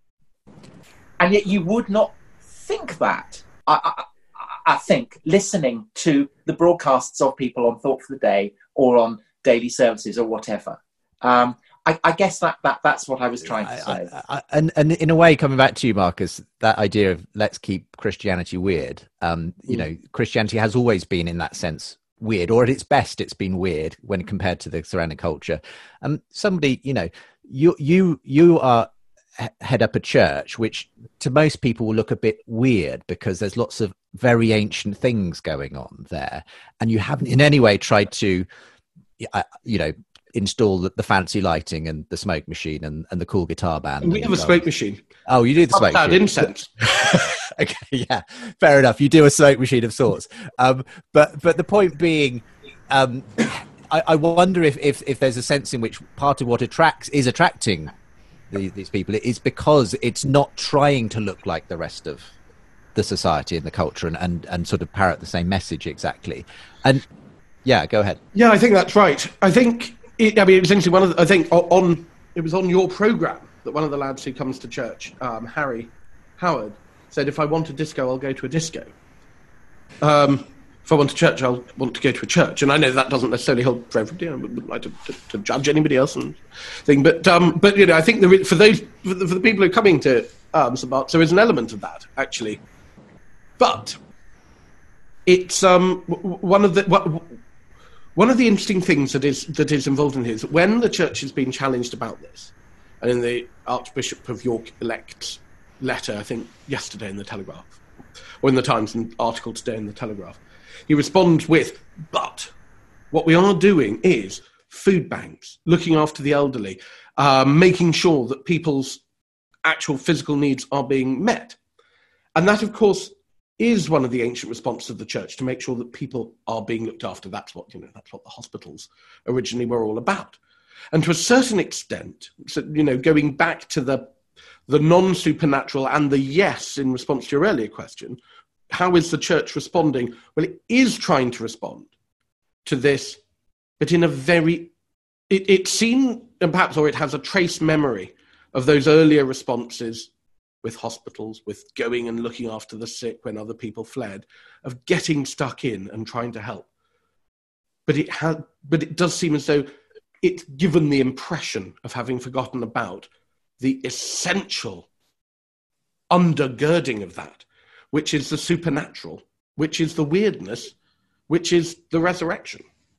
And yet you would not think that, I, I, I think, listening to the broadcasts of people on Thought for the Day or on daily services or whatever. Um, I, I guess that, that that's what I was trying to say. I, I, and, and in a way, coming back to you, Marcus, that idea of let's keep Christianity weird, um, you mm. know, Christianity has always been, in that sense, weird, or at its best it's been weird when compared to the surrounding culture. Um somebody, you know, you you you are head up a church which to most people will look a bit weird because there's lots of very ancient things going on there, and you haven't in any way tried to uh, you know install the, the fancy lighting and the smoke machine and, and the cool guitar band. We have a smoke machine. Oh, you do the smoke machine. Incense. Okay, yeah, fair enough. You do a smoke machine of sorts. Um, but but the point being, um, I, I wonder if, if if there's a sense in which part of what attracts is attracting the, these people is because it's not trying to look like the rest of the society and the culture and, and, and sort of parrot the same message exactly. And yeah, go ahead. Yeah, I think that's right. I think it, I mean it was interesting. One of the, I think on it was on your programme that one of the lads who comes to church, um, Harry Howard, said, if I want a disco, I'll go to a disco. Um, if I want a church, I'll want to go to a church. And I know that doesn't necessarily hold for everybody. I wouldn't like to, to, to judge anybody else and thing. But, um, but you know, I think the, for those for the, for the people who are coming to um, Saint Mark's, there is an element of that, actually. But it's um, one of the one of the interesting things that is that is involved in here is that when the church has been challenged about this, and in the Archbishop of York elect's letter, I think yesterday in the Telegraph, or in the Times, an article today in the Telegraph, he responds with, but what we are doing is food banks, looking after the elderly, um, making sure that people's actual physical needs are being met. And that, of course, is one of the ancient responses of the church, to make sure that people are being looked after. That's what, you know, that's what the hospitals originally were all about. And to a certain extent, so, you know, going back to the the non-supernatural and the yes in response to your earlier question, how is the church responding? Well, it is trying to respond to this, but in a very, it, it seemed, and perhaps, or it has a trace memory of those earlier responses with hospitals, with going and looking after the sick when other people fled, of getting stuck in and trying to help. But it had, but it does seem as though it's given the impression of having forgotten about the essential undergirding of that, which is the supernatural, which is the weirdness, which is the resurrection.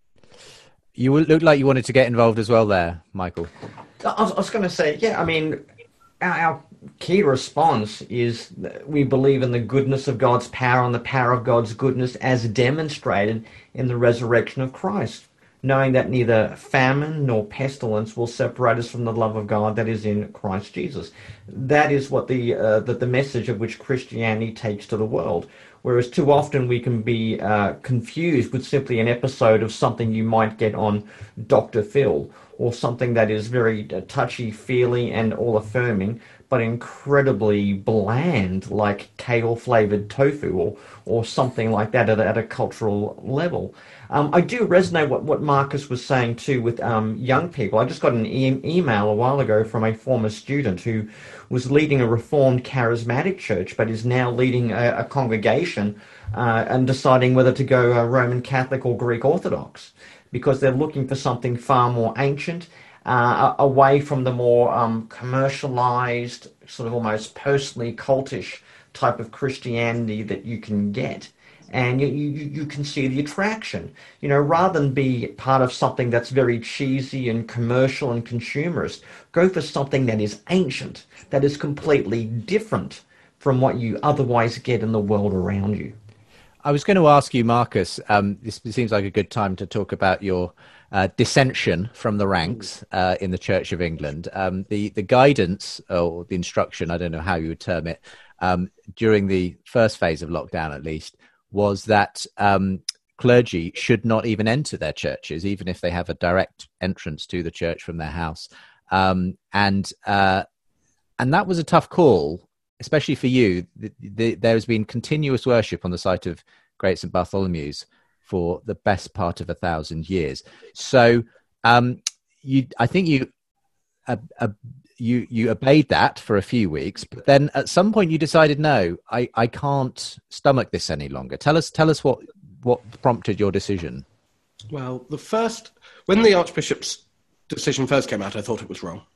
You look like you wanted to get involved as well there, Michael. I was, I was going to say, yeah, I mean, our, our key response is that we believe in the goodness of God's power and the power of God's goodness as demonstrated in the resurrection of Christ, knowing that neither famine nor pestilence will separate us from the love of God that is in Christ Jesus. That is what the uh, that the message of which Christianity takes to the world. Whereas too often we can be uh, confused with simply an episode of something you might get on Doctor Phil, or something that is very uh, touchy-feely and all-affirming, but incredibly bland, like kale-flavored tofu, or or something like that at a, at a cultural level. Um, I do resonate what what Marcus was saying too with um, young people. I just got an e- email a while ago from a former student who was leading a Reformed charismatic church, but is now leading a, a congregation uh, and deciding whether to go uh, Roman Catholic or Greek Orthodox, because they're looking for something far more ancient, uh, away from the more um, commercialized, sort of almost personally cultish type of Christianity that you can get. And you, you, you can see the attraction, you know, rather than be part of something that's very cheesy and commercial and consumerist. Go for something that is ancient, that is completely different from what you otherwise get in the world around you. I was going to ask you, Marcus, um, this seems like a good time to talk about your uh, dissension from the ranks uh, in the Church of England. Um, the, the guidance, or the instruction, I don't know how you would term it, um, during the first phase of lockdown at least, was that um, clergy should not even enter their churches, even if they have a direct entrance to the church from their house. Um, and uh, and that was a tough call, especially for you. The, the, there has been continuous worship on the site of Great Saint Bartholomew's for the best part of a thousand years. So um, you, I think you, uh, uh, you you obeyed that for a few weeks, but then at some point you decided, no, I, I can't stomach this any longer. Tell us tell us what what prompted your decision. Well, the first, when the Archbishop's decision first came out, I thought it was wrong.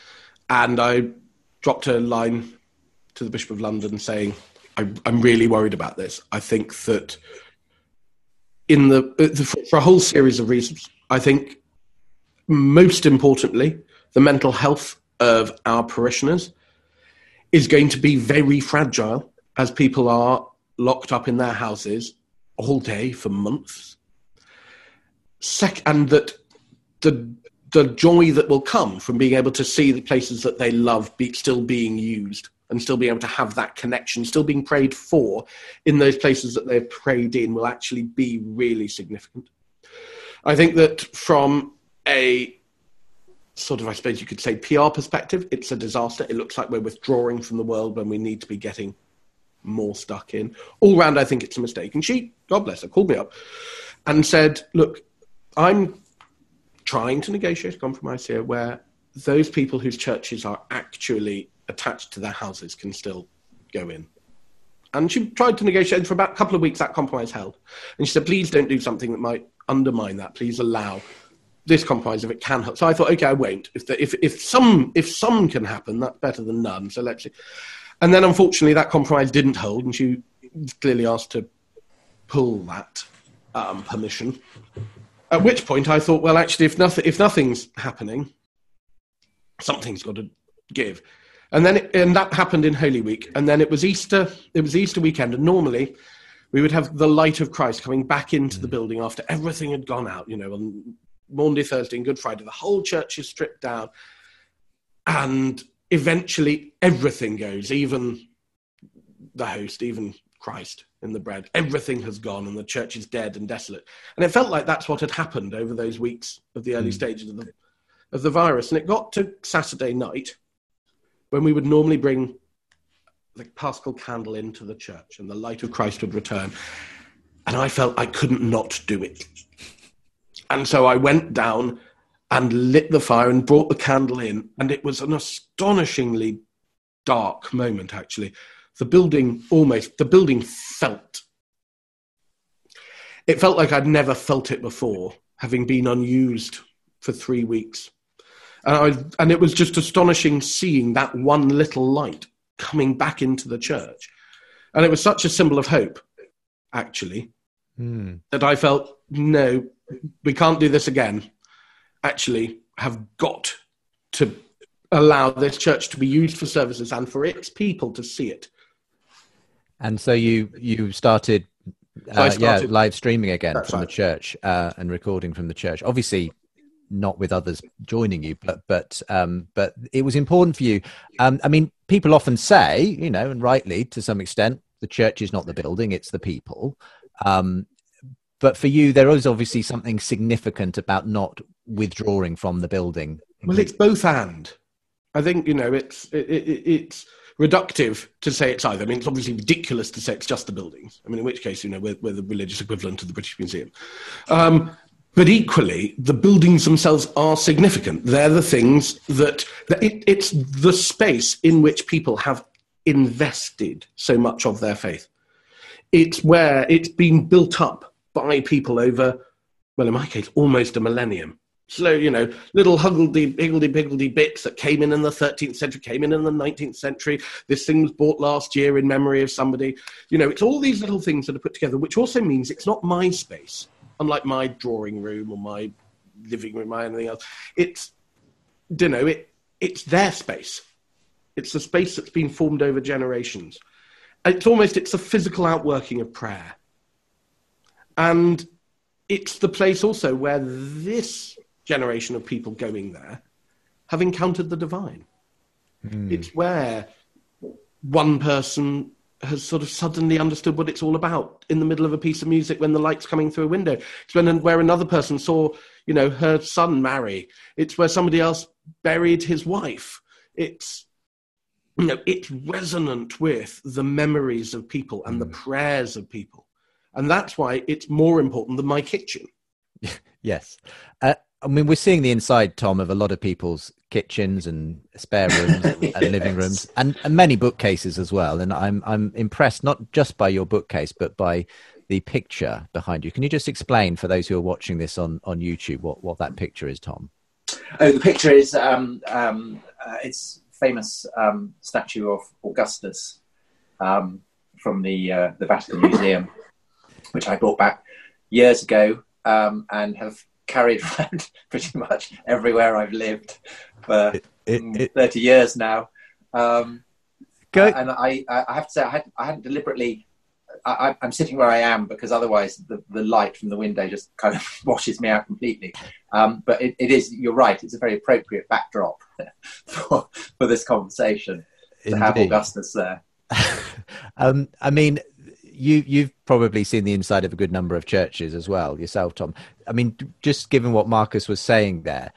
And I dropped a line to the Bishop of London saying, I, I'm really worried about this. I think that in the, for a whole series of reasons, I think most importantly, the mental health of our parishioners is going to be very fragile as people are locked up in their houses all day for months. Sec- and that the the joy that will come from being able to see the places that they love be, still being used, and still being able to have that connection, still being prayed for in those places that they've prayed in, will actually be really significant. I think that from a sort of, I suppose you could say, P R perspective, it's a disaster. It looks like we're withdrawing from the world when we need to be getting more stuck in. All round, I think it's a mistake. And she, God bless her, called me up and said, look, I'm trying to negotiate a compromise here where those people whose churches are actually attached to their houses can still go in. And she tried to negotiate, and for about a couple of weeks that compromise held. And she said, please don't do something that might undermine that. Please allow this compromise if it can help. So I thought, okay, I won't. If the, if if some if some can happen, that's better than none. So let's see. And then unfortunately that compromise didn't hold, and she was clearly asked to pull that um, permission. At which point I thought, well, actually, if nothing if nothing's happening, something's got to give. And then it, and that happened in Holy Week, and then it was Easter. It was Easter weekend, and normally we would have the light of Christ coming back into the building after everything had gone out, you know, on Maundy Thursday and Good Friday, the whole church is stripped down, and eventually everything goes, even the host, even Christ in the bread. Everything has gone and the church is dead and desolate. And it felt like that's what had happened over those weeks of the early mm. stages of the, of the virus. And it got to Saturday night when we would normally bring the Paschal candle into the church and the light of Christ would return. And I felt I couldn't not do it. And so I went down and lit the fire and brought the candle in. And it was an astonishingly dark moment, actually. The building almost, the building felt. It felt like I'd never felt it before, having been unused for three weeks. And, I, and it was just astonishing seeing that one little light coming back into the church. And it was such a symbol of hope, actually, mm. that I felt, no, we can't do this again. Actually, have got to allow this church to be used for services and for its people to see it. And so you you started, uh, so started yeah, live streaming again from right. the church uh, and recording from the church. Obviously, not with others joining you, but but um, but it was important for you. Um, I mean, people often say, you know, and rightly to some extent, the church is not the building; it's the people. Um, but for you, there is obviously something significant about not withdrawing from the building. Well, it's both and. I think, you know, it's it, it, it's reductive to say it's either. I mean, it's obviously ridiculous to say it's just the buildings. I mean, in which case, you know, we're, we're the religious equivalent of the British Museum. Um, but equally, the buildings themselves are significant. They're the things that, that it, it's the space in which people have invested so much of their faith. It's where it's been built up by people over, well, in my case, almost a millennium. Slow, you know, little huggledy, higgledy-piggledy bits that came in in the thirteenth century, came in in the nineteenth century. This thing was bought last year in memory of somebody. You know, it's all these little things that are put together, which also means it's not my space, unlike my drawing room or my living room or anything else. It's, you know, it, it's their space. It's the space that's been formed over generations. It's almost, it's a physical outworking of prayer. And it's the place also where this generation of people going there have encountered the divine. Mm. It's where one person has sort of suddenly understood what it's all about in the middle of a piece of music when the light's coming through a window. It's when where another person saw, you know, her son marry. It's where somebody else buried his wife. It's, you know, it's resonant with the memories of people and mm. the prayers of people. And that's why it's more important than my kitchen. Yes. Uh, I mean, we're seeing the inside, Tom, of a lot of people's kitchens and spare rooms and yes. living rooms and, and many bookcases as well. And I'm I'm impressed not just by your bookcase, but by the picture behind you. Can you just explain for those who are watching this on, on YouTube what, what that picture is, Tom? Oh, the picture is um, um, uh, it's famous um, statue of Augustus um, from the uh, the Vatican Museum, which I brought back years ago um, and have carried around pretty much everywhere I've lived for it, it, it, thirty years now. Um, go. And I, I have to say, I, had, I hadn't deliberately, I, I'm sitting where I am because otherwise the, the light from the window just kind of washes me out completely. Um, but it, it is, you're right, it's a very appropriate backdrop for, for this conversation to Indeed. Have Augustus there. um, I mean, You, you've probably seen the inside of a good number of churches as well yourself, Tom. I mean, just given what Marcus was saying there,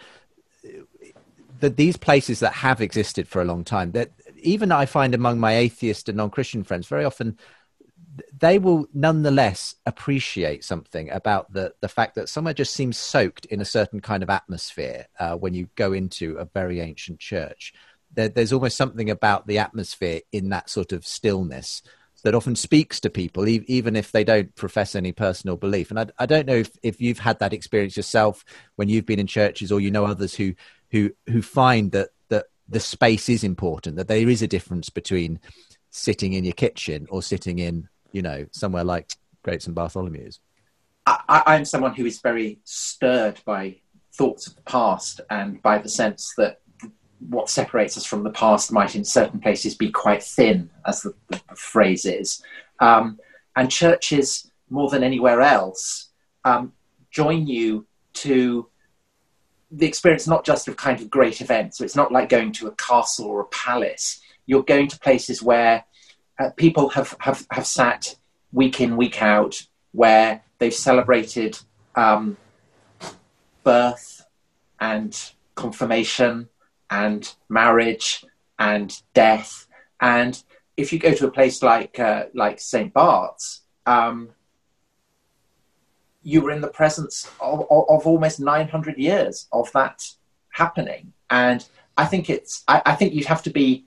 that these places that have existed for a long time, that even I find among my atheist and non-Christian friends, very often they will nonetheless appreciate something about the, the fact that somewhere just seems soaked in a certain kind of atmosphere uh, when you go into a very ancient church. There, there's almost something about the atmosphere in that sort of stillness that often speaks to people, even if they don't profess any personal belief. And I, I don't know if, if you've had that experience yourself when you've been in churches, or you know others who who who find that, that the space is important, that there is a difference between sitting in your kitchen or sitting in, you know, somewhere like Great Saint Bartholomew's. I, I'm someone who is very stirred by thoughts of the past and by the sense that what separates us from the past might in certain places be quite thin, as the, the phrase is. Um, and churches, more than anywhere else, um, join you to the experience not just of kind of great events. So it's not like going to a castle or a palace. You're going to places where uh, people have, have, have sat week in, week out, where they've celebrated um, birth and confirmation and marriage and death. And if you go to a place like uh, like Saint Bart's, um, you were in the presence of, of, of almost nine hundred years of that happening. And I think it's, I, I think you'd have to be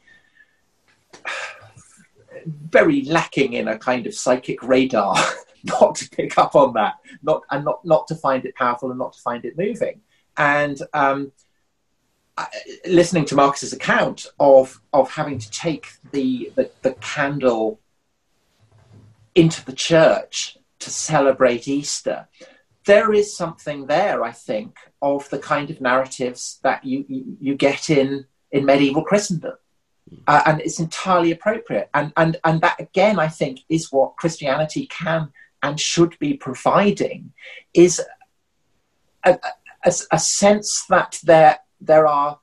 very lacking in a kind of psychic radar not to pick up on that, not and not, not to find it powerful and not to find it moving. And um, I, listening to Marcus's account of of having to take the, the, the candle into the church to celebrate Easter, there is something there, I think, of the kind of narratives that you, you, you get in, in medieval Christendom. Uh, and it's entirely appropriate. And, and, and that, again, I think, is what Christianity can and should be providing, is a, a, a sense that there, there, are,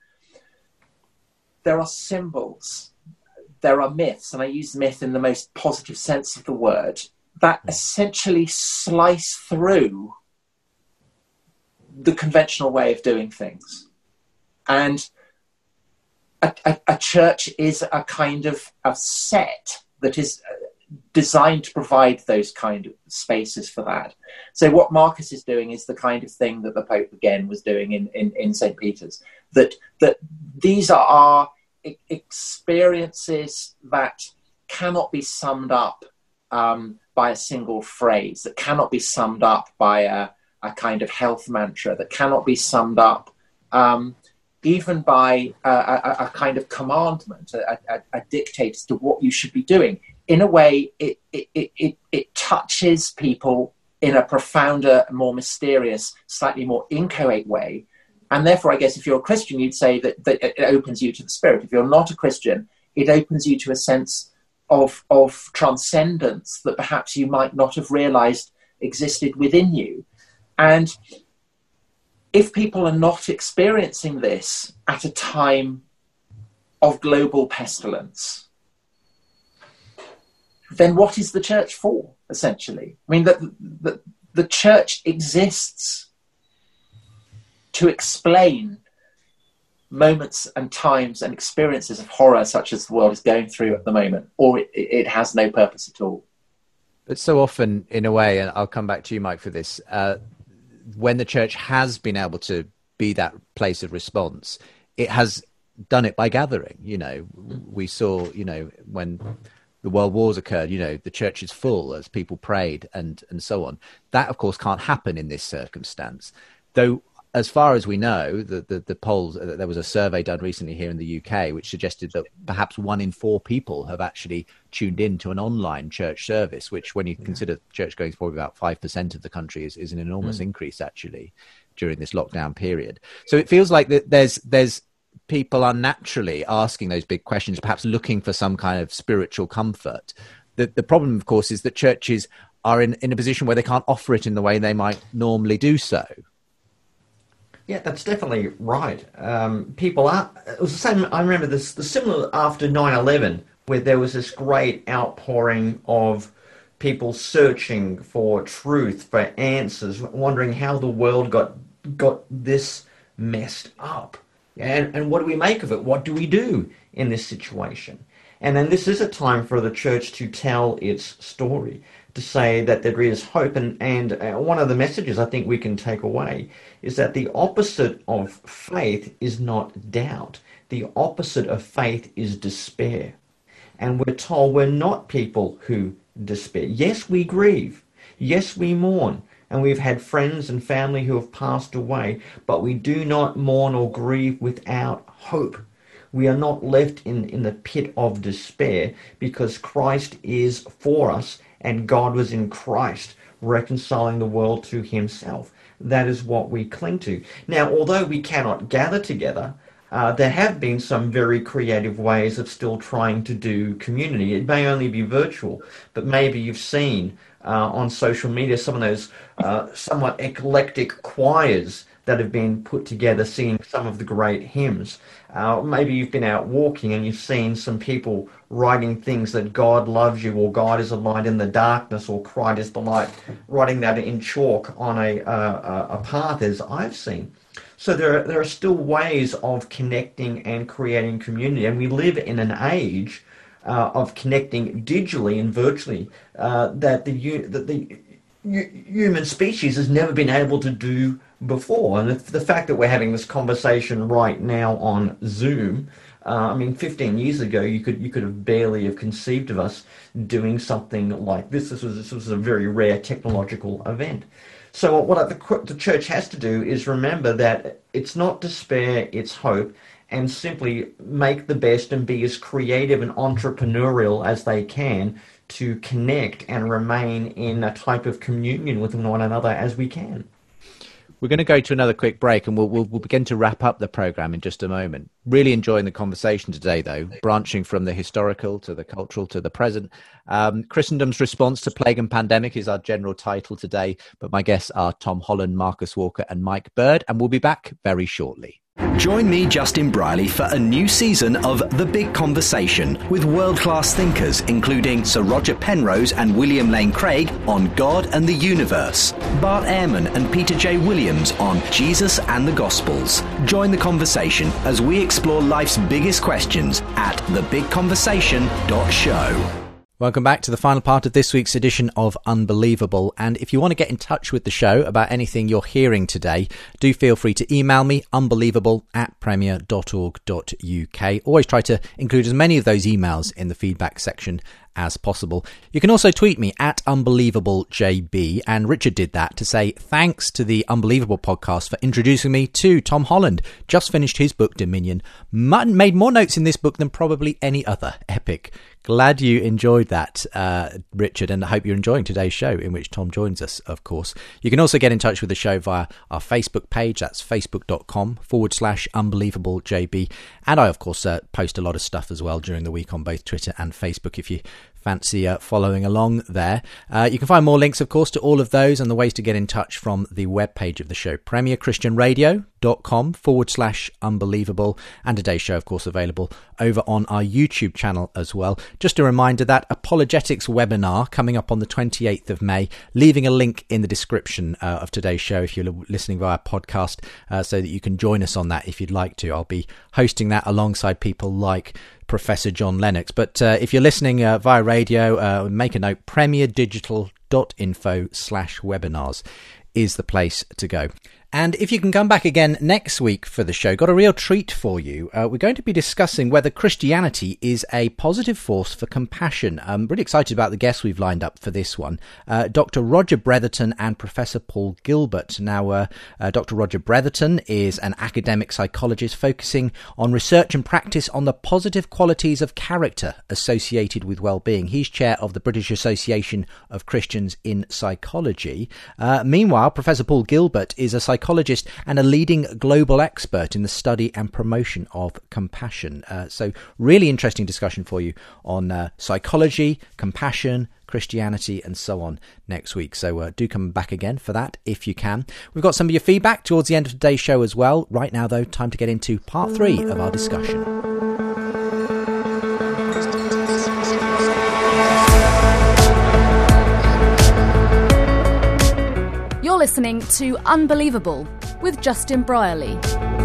there are symbols, there are myths, and I use myth in the most positive sense of the word, that essentially slice through the conventional way of doing things. And a, a, a church is a kind of a set that is designed to provide those kind of spaces for that. So what Marcus is doing is the kind of thing that the Pope again was doing in, in, in Saint Peter's, that, that these are our experiences that cannot be summed up um, by a single phrase, that cannot be summed up by a, a kind of health mantra, that cannot be summed up um, even by a, a, a kind of commandment, a, a, a dictate as to what you should be doing. In a way, it, it, it, it, it touches people in a profounder, more mysterious, slightly more inchoate way. And therefore, I guess if you're a Christian, you'd say that, that it opens you to the Spirit. If you're not a Christian, it opens you to a sense of, of transcendence that perhaps you might not have realized existed within you. And if people are not experiencing this at a time of global pestilence, then what is the church for, essentially? I mean, the, the, the church exists to explain moments and times and experiences of horror such as the world is going through at the moment, or it, it has no purpose at all. But so often, in a way, and I'll come back to you, Mike, for this, uh, when the church has been able to be that place of response, it has done it by gathering. You know, we saw, you know, when the world wars occurred, you know, the church is full as people prayed and, and so on. That, of course, can't happen in this circumstance. Though, as far as we know, the, the, the polls, there was a survey done recently here in the U K, which suggested that perhaps one in four people have actually tuned in to an online church service, which when you yeah. consider church going for about five percent of the country is, is an enormous mm. increase, actually, during this lockdown period. So it feels like that there's there's people are naturally asking those big questions, perhaps looking for some kind of spiritual comfort. The, the problem, of course, is that churches are in, in a position where they can't offer it in the way they might normally do so. Yeah, that's definitely right. Um, people are. It was the same. I remember this. The similar after nine eleven, where there was this great outpouring of people searching for truth, for answers, wondering how the world got got this messed up, and and what do we make of it? What do we do in this situation? And then this is a time for the church to tell its story, to say that there is hope. And, and uh, one of the messages I think we can take away is that the opposite of faith is not doubt. The opposite of faith is despair. And we're told we're not people who despair. Yes, we grieve. Yes, we mourn. And we've had friends and family who have passed away, but we do not mourn or grieve without hope. We are not left in, in the pit of despair, because Christ is for us and God was in Christ, reconciling the world to himself. That is what we cling to. Now, although we cannot gather together, uh, there have been some very creative ways of still trying to do community. It may only be virtual, but maybe you've seen uh, on social media some of those uh, somewhat eclectic choirs that have been put together singing some of the great hymns. Uh, maybe you've been out walking and you've seen some people writing things that God loves you, or God is a light in the darkness, or Christ is the light, writing that in chalk on a, uh, a path, as I've seen. So there are, there are still ways of connecting and creating community, and we live in an age uh, of connecting digitally and virtually uh, that the that the human species has never been able to do before. And the, the fact that we're having this conversation right now on Zoom, uh, I mean, fifteen years ago, you could you could have barely have conceived of us doing something like this. This was this was a very rare technological event. So what the, the church has to do is remember that it's not despair, it's hope, and simply make the best and be as creative and entrepreneurial as they can to connect and remain in a type of communion with one another as we can. We're going to go to another quick break, and we'll, we'll, we'll begin to wrap up the programme in just a moment. Really enjoying the conversation today, though, branching from the historical to the cultural to the present. Um, Christendom's response to plague and pandemic is our general title today, but my guests are Tom Holland, Marcus Walker and Mike Bird, and we'll be back very shortly. Join me, Justin Brierley, for a new season of The Big Conversation with world-class thinkers, including Sir Roger Penrose and William Lane Craig on God and the Universe, Bart Ehrman and Peter J. Williams on Jesus and the Gospels. Join the conversation as we explore life's biggest questions at the big conversation dot show. Welcome back to the final part of this week's edition of Unbelievable. And if you want to get in touch with the show about anything you're hearing today, do feel free to email me, unbelievable at premier dot org dot uk. Always try to include as many of those emails in the feedback section as possible. You can also tweet me at UnbelievableJB, and Richard did that to say thanks to the Unbelievable podcast for introducing me to Tom Holland. Just finished his book Dominion, made more notes in this book than probably any other epic. Glad you enjoyed that, uh, Richard, and I hope you're enjoying today's show, in which Tom joins us, of course. You can also get in touch with the show via our Facebook page. That's facebook.com forward slash unbelievablejb. And I, of course, uh, post a lot of stuff as well during the week on both Twitter and Facebook if you fancy uh, following along there. Uh, you can find more links, of course, to all of those and the ways to get in touch from the webpage of the show, premier christian radio dot com forward slash unbelievable. And today's show, of course, available over on our YouTube channel as well. Just a reminder that Apologetics webinar coming up on the twenty-eighth of May, leaving a link in the description uh, of today's show if you're listening via podcast, uh, so that you can join us on that if you'd like to. I'll be hosting that alongside people like Professor John Lennox. But uh, if you're listening uh, via radio, uh, make a note, premierdigital.info slash webinars is the place to go. And if you can come back again next week for the show, got a real treat for you. Uh, we're going to be discussing whether Christianity is a positive force for compassion. I'm really excited about the guests we've lined up for this one. Uh, Doctor Roger Bretherton and Professor Paul Gilbert. Now, uh, uh, Doctor Roger Bretherton is an academic psychologist focusing on research and practice on the positive qualities of character associated with well-being. He's chair of the British Association of Christians in Psychology. Uh, meanwhile, Professor Paul Gilbert is a psychologist psychologist and a leading global expert in the study and promotion of compassion. Uh, so really interesting discussion for you on uh, psychology, compassion, Christianity and so on next week. So uh, do come back again for that if you can. We've got some of your feedback towards the end of today's show as well. Right now, though, time to get into part three of our discussion. You're listening to Unbelievable with Justin Brierley.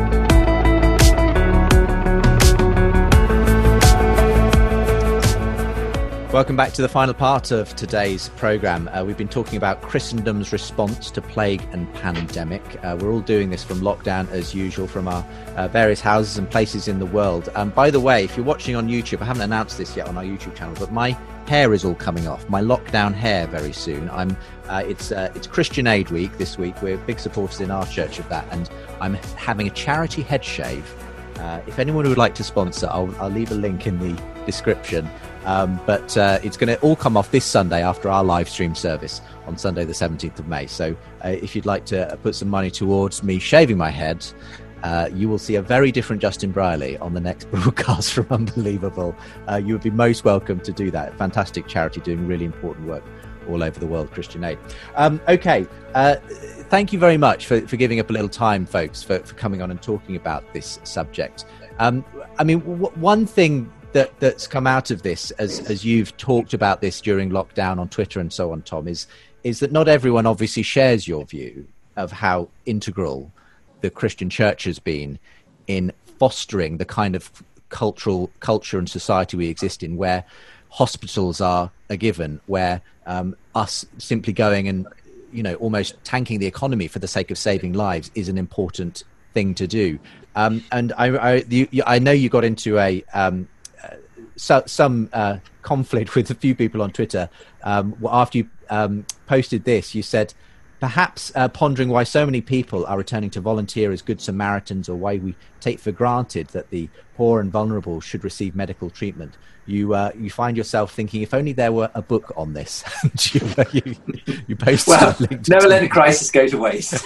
Welcome back to the final part of today's programme. Uh, we've been talking about Christendom's response to plague and pandemic. Uh, we're all doing this from lockdown as usual from our uh, various houses and places in the world. Um, by the way, if you're watching on YouTube, I haven't announced this yet on our YouTube channel, but my hair is all coming off, my lockdown hair very soon. I'm uh, it's uh, it's Christian Aid Week this week. We're big supporters in our church of that, and I'm having a charity head shave. Uh, if anyone would like to sponsor, I'll, I'll leave a link in the description. Um, but uh, it's going to all come off this Sunday after our live stream service on Sunday the seventeenth of May. So uh, if you'd like to put some money towards me shaving my head, uh, you will see a very different Justin Brierley on the next broadcast from Unbelievable. Uh, you would be most welcome to do that. Fantastic charity doing really important work all over the world, Christian Aid. Um, okay, uh, thank you very much for, for giving up a little time, folks, for, for coming on and talking about this subject. Um, I mean, w- one thing that, that's come out of this, as, as you've talked about this during lockdown on Twitter and so on, Tom, is is that not everyone obviously shares your view of how integral the Christian church has been in fostering the kind of cultural culture and society we exist in, where hospitals are a given, where um, us simply going and, you know, almost tanking the economy for the sake of saving lives is an important thing to do. Um, and I, I, you, I know you got into a um, uh, so, some uh, conflict with a few people on Twitter um, after you um, posted this. You said, perhaps uh, pondering why so many people are returning to volunteer as Good Samaritans, or why we take for granted that the poor and vulnerable should receive medical treatment. You uh, you find yourself thinking, if only there were a book on this. you, you, you posted well, a link to never let a crisis go to waste.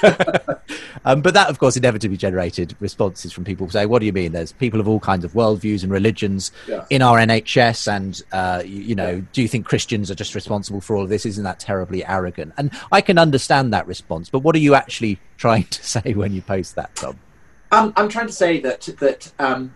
um, but that, of course, inevitably generated responses from people who say, what do you mean? There's people of all kinds of worldviews and religions yeah. in our N H S, and, uh, you, you know, yeah. do you think Christians are just responsible for all of this? Isn't that terribly arrogant? And I can understand that response, but what are you actually trying to say when you post that, Tom? Um, I'm trying to say that that um,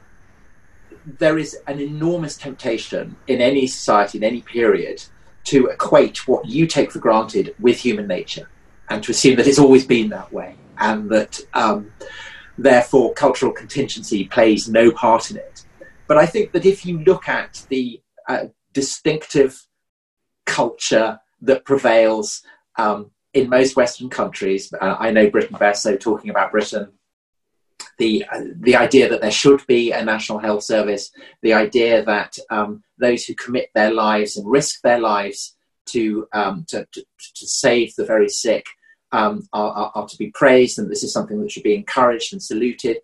there is an enormous temptation in any society, in any period, to equate what you take for granted with human nature, and to assume that it's always been that way, and that um, therefore cultural contingency plays no part in it. But I think that if you look at the uh, distinctive culture that prevails um, in most Western countries, uh, I know Britain best, so talking about Britain, the uh, the idea that there should be a national health service, the idea that um, those who commit their lives and risk their lives to um, to, to, to save the very sick um, are, are, are to be praised, and this is something that should be encouraged and saluted.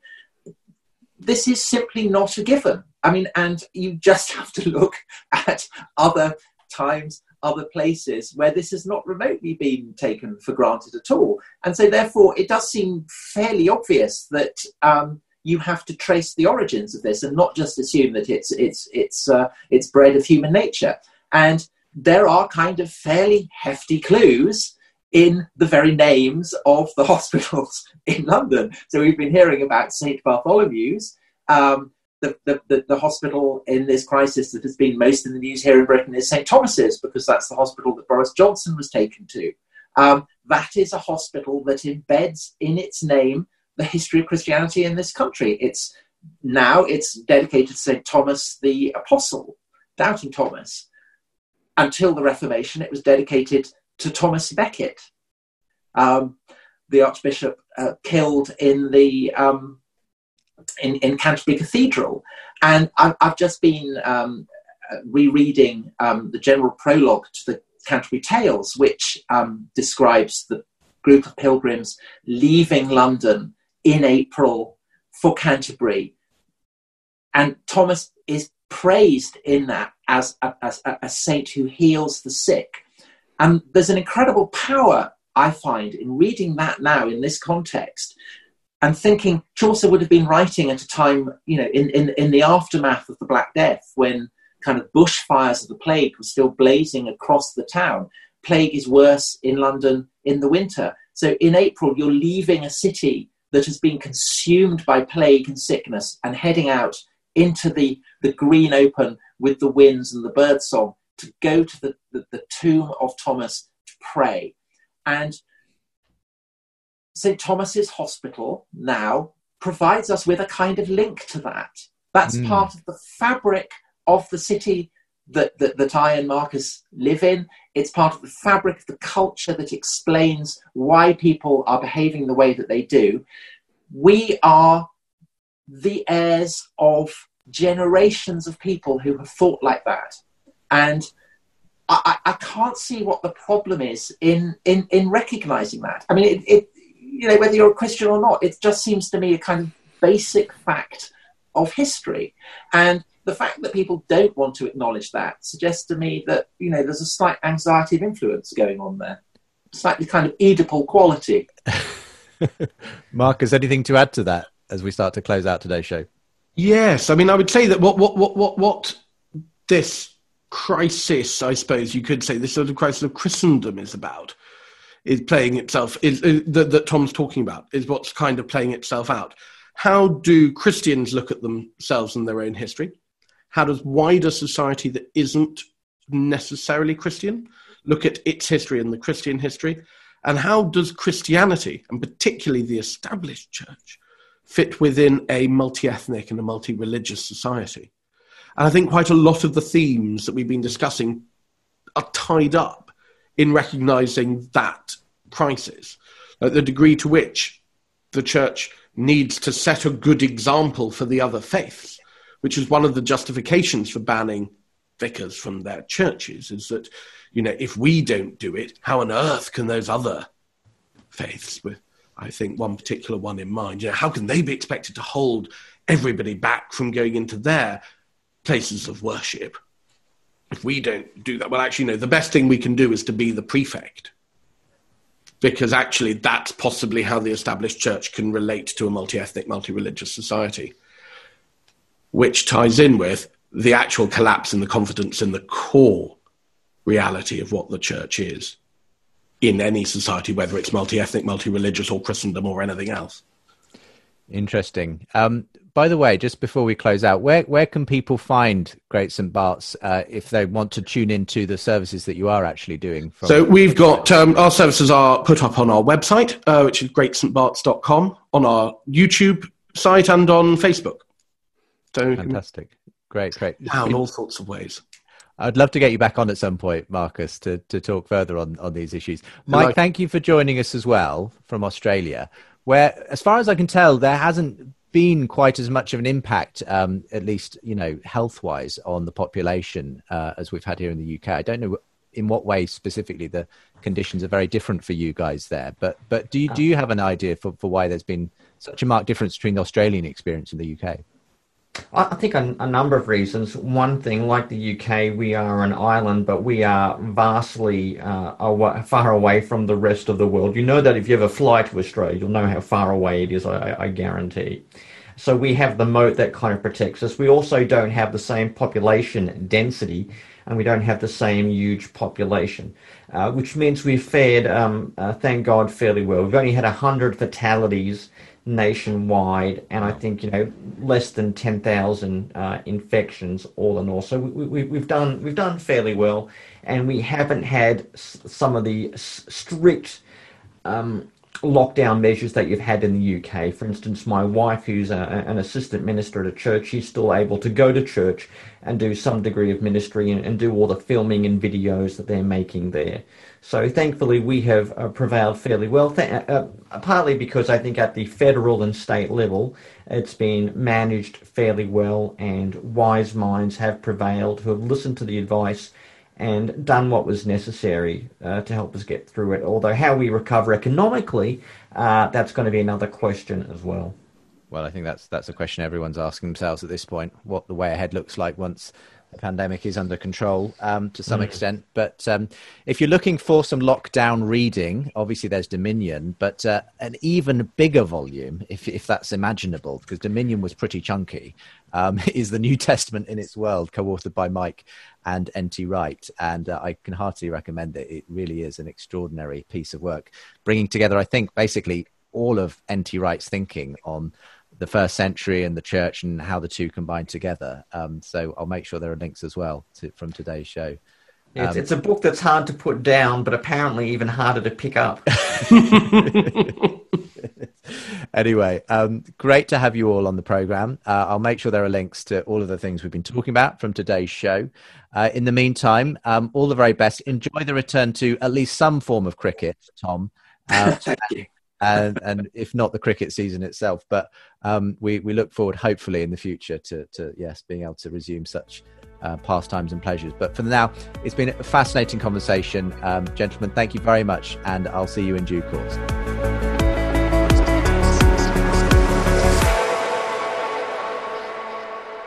This is simply not a given. I mean, and you just have to look at other times, other places where this has not remotely been taken for granted at all. And so therefore it does seem fairly obvious that um, you have to trace the origins of this and not just assume that it's it's it's uh, it's bred of human nature. And there are kind of fairly hefty clues in the very names of the hospitals in London. So we've been hearing about Saint Bartholomew's, um, The, the, the, the hospital in this crisis that has been most in the news here in Britain is Saint Thomas's, because that's the hospital that Boris Johnson was taken to. Um, that is a hospital that embeds in its name the history of Christianity in this country. It's now it's dedicated to Saint Thomas the Apostle, Doubting Thomas. Until the Reformation, it was dedicated to Thomas Becket, um, the Archbishop uh, killed in the um, In, in Canterbury Cathedral. And I've, I've just been um, rereading um, the general prologue to the Canterbury Tales, which um, describes the group of pilgrims leaving London in April for Canterbury. And Thomas is praised in that as a, as a, a saint who heals the sick. And there's an incredible power, I find, in reading that now in this context, and thinking Chaucer would have been writing at a time, you know, in, in, in the aftermath of the Black Death, when kind of bushfires of the plague were still blazing across the town. Plague is worse in London in the winter. So in April, you're leaving a city that has been consumed by plague and sickness and heading out into the, the green open with the winds and the birdsong to go to the, the, the tomb of Thomas to pray. And Saint Thomas's Hospital now provides us with a kind of link to that. That's mm. part of the fabric of the city that, that, that I and Marcus live in. It's part of the fabric of the culture that explains why people are behaving the way that they do. We are the heirs of generations of people who have thought like that. And I, I can't see what the problem is in, in, in recognizing that. I mean, it, it you know, whether you're a Christian or not, it just seems to me a kind of basic fact of history. And the fact that people don't want to acknowledge that suggests to me that, you know, there's a slight anxiety of influence going on there. Slightly kind of Oedipal quality. Marcus, anything to add to that as we start to close out today's show? Yes. I mean, I would say that what, what, what, what, what this crisis, I suppose you could say, this sort of crisis of Christendom is about, is playing itself, is, is that, that Tom's talking about, is what's kind of playing itself out. How do Christians look at themselves and their own history? How does wider society that isn't necessarily Christian look at its history and the Christian history? And how does Christianity, and particularly the established church, fit within a multi-ethnic and a multi-religious society? And I think quite a lot of the themes that we've been discussing are tied up in recognizing that crisis, at the degree to which the church needs to set a good example for the other faiths, which is one of the justifications for banning vicars from their churches, is that, you know, if we don't do it, how on earth can those other faiths, with I think one particular one in mind, you know, how can they be expected to hold everybody back from going into their places of worship if we don't do that? Well, actually, no, the best thing we can do is to be the prefect, because actually that's possibly how the established church can relate to a multi-ethnic, multi-religious society, which ties in with the actual collapse in the confidence in the core reality of what the church is in any society, whether it's multi-ethnic, multi-religious, or Christendom, or anything else. Interesting. Um, by the way, just before we close out, where where can people find Great Saint Bart's uh, if they want to tune into the services that you are actually doing? From- so we've got, um, our services are put up on our website, uh, which is great st barts dot com, on our YouTube site, and on Facebook. So fantastic. Great, great. Wow, in all sorts of ways. I'd love to get you back on at some point, Marcus, to, to talk further on, on these issues. Mike, like- thank you for joining us as well from Australia, where, as far as I can tell, there hasn't been quite as much of an impact, um, at least, you know, health-wise, on the population uh, as we've had here in the U K. I don't know in what way specifically the conditions are very different for you guys there, but but do you, do you have an idea for, for why there's been such a marked difference between the Australian experience and the U K? I think a, a number of reasons. One thing, like the U K, we are an island, but we are vastly uh, away, far away from the rest of the world. You know that if you ever fly to Australia, you'll know how far away it is, I, I guarantee. So we have the moat that kind of protects us. We also don't have the same population density, and we don't have the same huge population, uh, which means we've fared, um, uh, thank God, fairly well. We've only had one hundred fatalities nationwide, and I think, you know, less than ten thousand uh, infections all in all. So we, we, we've done we've done fairly well, and we haven't had s- some of the s- strict um, lockdown measures that you've had in the U K. For instance, my wife, who's a, an assistant minister at a church, she's still able to go to church and do some degree of ministry and, and do all the filming and videos that they're making there. So thankfully, we have uh, prevailed fairly well, th- uh, partly because I think at the federal and state level, it's been managed fairly well, and wise minds have prevailed who have listened to the advice and done what was necessary uh, to help us get through it. Although how we recover economically, uh, that's going to be another question as well. Well, I think that's that's a question everyone's asking themselves at this point, what the way ahead looks like once the pandemic is under control um, to some mm. extent. But um, if you're looking for some lockdown reading, obviously there's Dominion, but uh, an even bigger volume, if if that's imaginable, because Dominion was pretty chunky, um, is the New Testament in Its World, co-authored by Mike and N T Wright. And uh, I can heartily recommend it. It really is an extraordinary piece of work, bringing together, I think, basically all of N T Wright's thinking on the first century and the church and how the two combine together. Um, so I'll make sure there are links as well to, from today's show. Um, it's, it's a book that's hard to put down, but apparently even harder to pick up. Anyway, um, great to have you all on the program. Uh, I'll make sure there are links to all of the things we've been talking about from today's show. Uh, in the meantime, um, all the very best. Enjoy the return to at least some form of cricket, Tom. Uh, And, and if not the cricket season itself, but um, we, we look forward, hopefully, in the future to, to yes, being able to resume such uh, pastimes and pleasures. But for now, it's been a fascinating conversation. Um, gentlemen, thank you very much, and I'll see you in due course.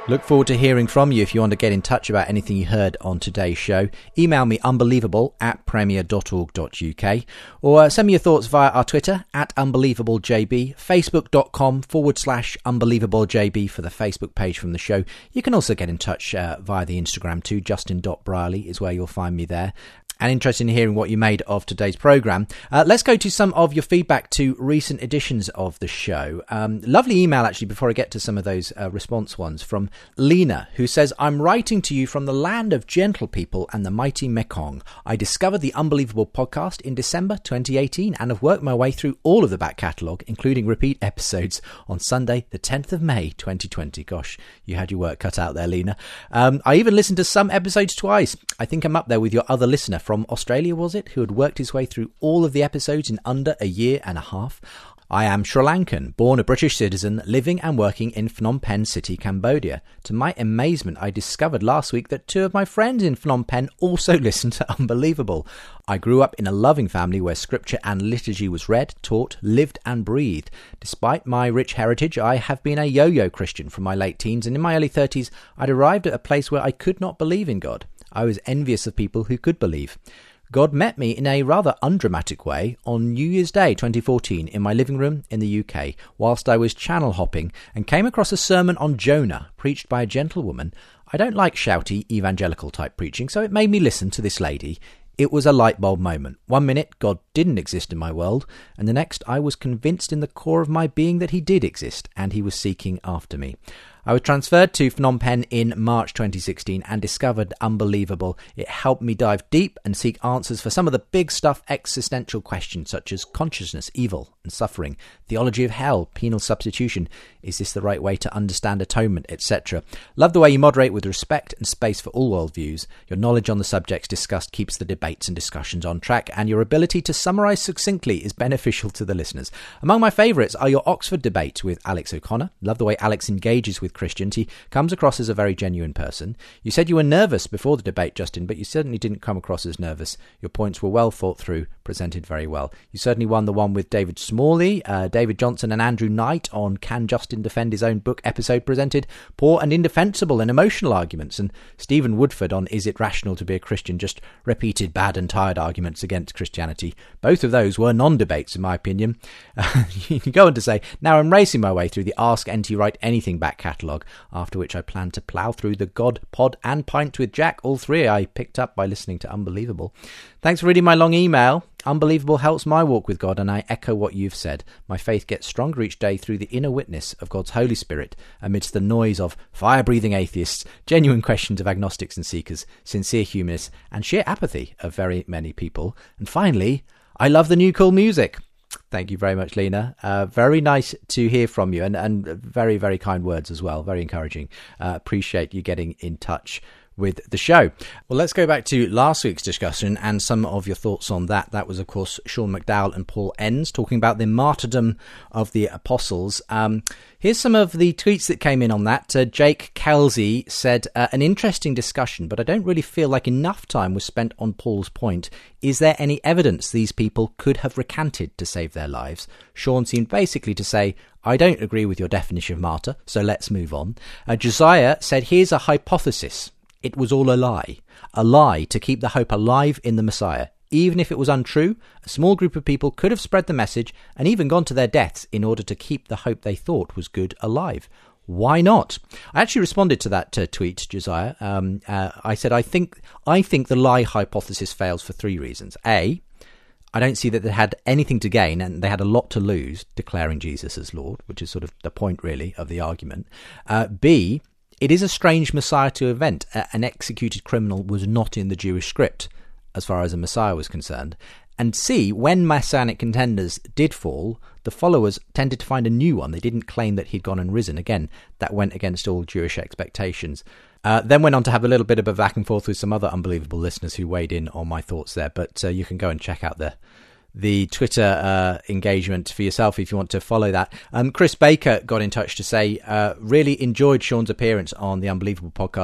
Look forward to hearing from you. If you want to get in touch about anything you heard on today's show, email me unbelievable at premier dot org dot uk, or send me your thoughts via our Twitter at unbelievablejb, facebook.com forward slash unbelievablejb for the Facebook page from the show. You can also get in touch uh, via the Instagram too. justin dot brierley is where you'll find me there. And interested in hearing what you made of today's programme. Uh, let's go to some of your feedback to recent editions of the show. Um, lovely email, actually, before I get to some of those uh, response ones, from Lena, who says, I'm writing to you from the land of gentle people and the mighty Mekong. I discovered the Unbelievable podcast in December twenty eighteen and have worked my way through all of the back catalogue, including repeat episodes, on Sunday, the tenth of May, twenty twenty. Gosh, you had your work cut out there, Lena. Um, I even listened to some episodes twice. I think I'm up there with your other listener from Australia, was it, who had worked his way through all of the episodes in under a year and a half. I am Sri Lankan, born a British citizen, living and working in Phnom Penh City, Cambodia. To my amazement, I discovered last week that two of my friends in Phnom Penh also listen to Unbelievable. I grew up in a loving family where scripture and liturgy was read, taught, lived and breathed. Despite my rich heritage, I have been a yo-yo Christian from my late teens, and in my early thirties, I'd arrived at a place where I could not believe in God. I was envious of people who could believe. God met me in a rather undramatic way on New Year's Day twenty fourteen in my living room in the U K, whilst I was channel hopping and came across a sermon on Jonah preached by a gentlewoman. I don't like shouty evangelical type preaching, so it made me listen to this lady. It was a light bulb moment. One minute, God didn't exist in my world, and the next, I was convinced in the core of my being that he did exist, and he was seeking after me. I was transferred to Phnom Penh in March twenty sixteen and discovered Unbelievable. It helped me dive deep and seek answers for some of the big stuff, existential questions such as consciousness, evil and suffering, theology of hell, penal substitution, is this the right way to understand atonement, et cetera. Love the way you moderate with respect and space for all worldviews. Your knowledge on the subjects discussed keeps the debates and discussions on track, and your ability to summarise succinctly is beneficial to the listeners. Among my favourites are your Oxford debates with Alex O'Connor. Love the way Alex engages with Christians. He comes across as a very genuine person. You said you were nervous before the debate, Justin, but you certainly didn't come across as nervous. Your points were well thought through, presented very well. You certainly won the one with David Smalley, uh, David Johnson and Andrew Knight on Can Justin Defend His Own Book episode presented poor and indefensible and emotional arguments, and Stephen Woodford on Is It Rational to Be a Christian just repeated bad and tired arguments against Christianity. Both of those were non-debates in my opinion. Uh, you can go on to say, now I'm racing my way through the Ask N T Write Anything back catalogue, after which I plan to plough through the God, Pod and Pint with Jack, all three I picked up by listening to Unbelievable. Thanks for reading my long email. Unbelievable helps my walk with God, and I echo what you've said. My faith gets stronger each day through the inner witness of God's Holy Spirit amidst the noise of fire-breathing atheists, genuine questions of agnostics and seekers, sincere humanists, and sheer apathy of very many people. And finally, I love the new cool music. Thank you very much, Lena. Uh, very nice to hear from you, and, and very, very kind words as well. Very encouraging. Uh, appreciate you getting in touch with the show. Well, let's go back to last week's discussion and some of your thoughts on that. That was, of course, Sean McDowell and Paul Enns talking about the martyrdom of the apostles. Um, here's some of the tweets that came in on that. Uh, Jake Kelsey said, uh, an interesting discussion, but I don't really feel like enough time was spent on Paul's point. Is there any evidence these people could have recanted to save their lives? Sean seemed basically to say, I don't agree with your definition of martyr, so let's move on. Uh, Josiah said, here's a hypothesis. It was all a lie. A lie to keep the hope alive in the Messiah. Even if it was untrue, a small group of people could have spread the message and even gone to their deaths in order to keep the hope they thought was good alive. Why not? I actually responded to that uh, tweet, Josiah. Um, uh, I said, I think, I think the lie hypothesis fails for three reasons. A, I don't see that they had anything to gain and they had a lot to lose declaring Jesus as Lord, which is sort of the point, really, of the argument. Uh, B, it is a strange Messiah to invent. An executed criminal was not in the Jewish script, as far as a Messiah was concerned. And C, when Messianic contenders did fall, the followers tended to find a new one. They didn't claim that he'd gone and risen. Again, that went against all Jewish expectations. Uh, then went on to have a little bit of a back and forth with some other Unbelievable listeners who weighed in on my thoughts there. But uh, you can go and check out the the Twitter uh, engagement for yourself if you want to follow that. Um, Chris Baker got in touch to say, uh, really enjoyed Sean's appearance on the Unbelievable podcast.